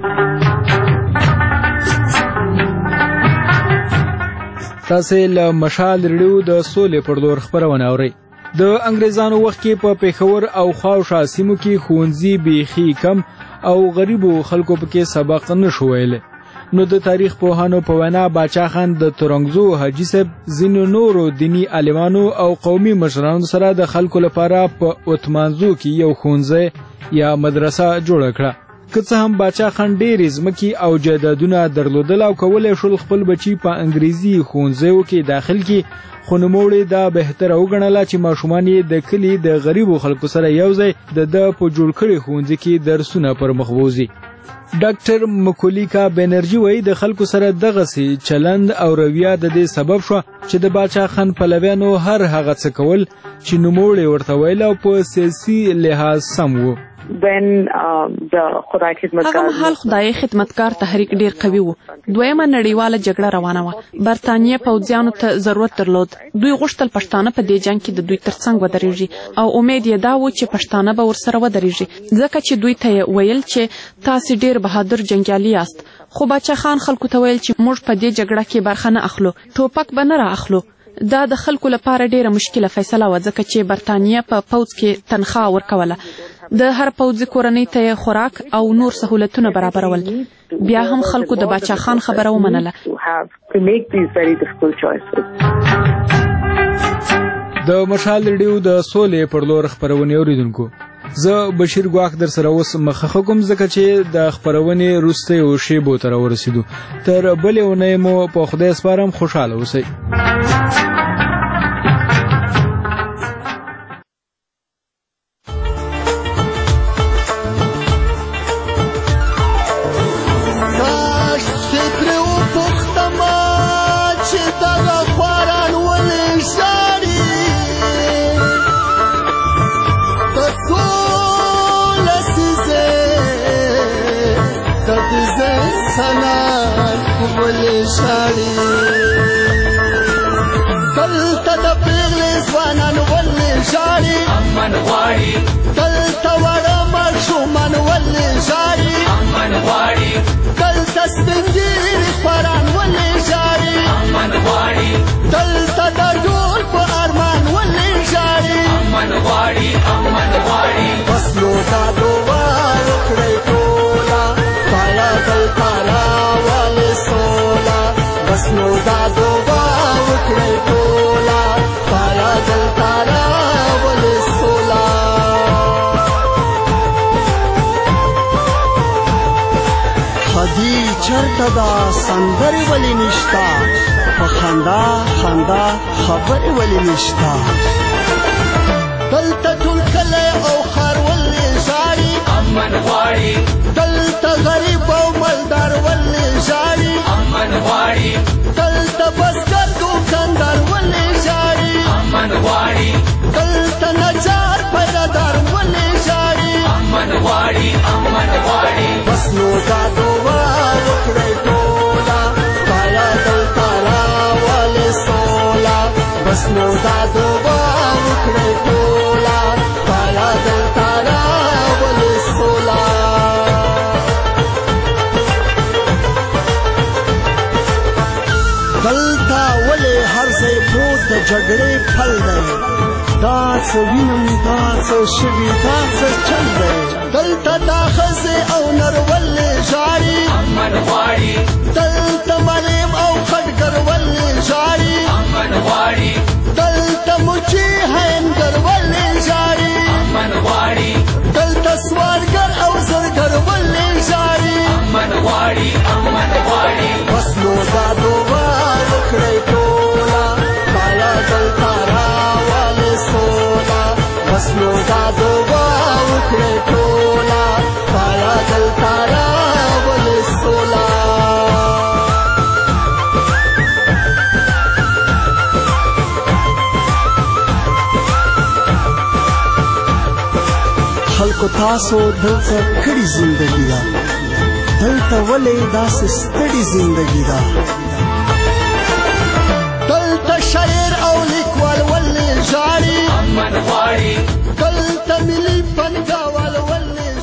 تاسو له مشال ریډیو د سولې پر لور خبرونه اورئ د انګریزانو وخت کې په پیښور او خاوشا سیمو کې ښوونځي بیخي کم او غریبو خلکو پکې سبق نه شو ویلی نو د تاریخ پوهانو په وینا باچا خان د تورنګزو حاجي صاحب ځینو نورو دینی عالمانو او قومي مشرانو سره د خلکو لپاره په اوتمانزو کې یو ښوونځی یا مدرسه جوړه کړه که څه هم باچا خان ډېرې ځمکې او جایدادونه درلودل او کولی شول خپل بچي په انګریزي ښوونځیو کې داخل کړي خو نوموړي دا بهتره وګڼله چې ماشومان یې د کلي د غریبو خلکو سره یو ځای د ده په جوړ کړي ښوونځي کې درسونه پر مخ بوځي ډاکټر مکولیکا بنرجی وایي د خلکو سره دغسې چلند او رویه د دې سبب شوه چې د باچا خان پلویانو هر هغه څه کول چې نوموړي ورته ویل او په سیاسي لحاظ سم و when um, the خدای خدمتګار هغه مهال خدای خدمتګار تحریک ډیر قوي و دویمه نړیواله جګړه روانه و برتانیې پوځیانو ته ضرورت درلود دوی غوښتل پښتانه په دې جنگ کې د دوی ترڅنګ ودرېږي او امید یې دا و چې پښتانه به ورسره ودرېږي ځکه چې دوی ته ویل چې تاسو ډیر بهادر جنگیالي یاست خو باچا خان خلکو ته ویل چې موږ په دې جګړه کې برخه نه اخلو ټوپک به نه را اخلو دا د خلکو لپاره ډیره مشکله فیصله و ځکه چې برتانیې په پوځ کې تنخواه ورکوله د هر پوځي کورنۍ ته خوراک او نور سهولتونه برابرول بیا هم خلکو د باچا خان خبره ومنله د مشال ریډیو د سولې پر لور خبرونه اوریدونکو زه بشیر ګواخ در سره اوس مخه کوم ځکه چې د خبرونې وروسته یو شی بو تر ورسېدو تر بلې اونۍ مو په خدای سپارم خوشاله اوسئ دلته وړه ماشومان ولې ژاړي امن غواړي دلته سپین ږیري خپران ولې ژاړي امن غواړي دلته د ډول په ارمان ولې ژاړي امن غواړي امن غواړي بس نو دا دعا وکړئ ټوله پایا دلته راولې سوله بس نو دا دعا وکړئ ټوله پایا دلته راولې سوله خدي چرته دا سندرې ولې نشتا په خندا خندا خبرې ولې نشتا دلته ټول کلی او ښار ولې ژاړي امن غواړي دلته غریب او مالدار ولې ژاړي امن غواړي دلته بزګر دوکاندار ولې ژاړي امن غواړي دلته نجار پیدادار ولې ژاړي امن غواړي امن غواړي بس نو دا دعا وکړئ ټوله پایا دلته راولې سوله بس نو دا دعا وکړئ ټوله پایا دلته راولې سوله دلته ولې هر ځای پروت د جګړې پل دی دا څه وینم دا څه شوي دا څه چل دی دلته دا ښځې او نر ولې غواړي امن غواړي بس نو دا دعا وکړئ ټوله خدایه دلته راولې سوله بس نو دا دعا وکړئ ټوله خدایه دلته راولې سوله خلکو تاسو دلته کړي زندګي ده دلته ولې داسې ستړي زندګي ده دلته شاعر او لیکوال ولې ژاړي امن غواړي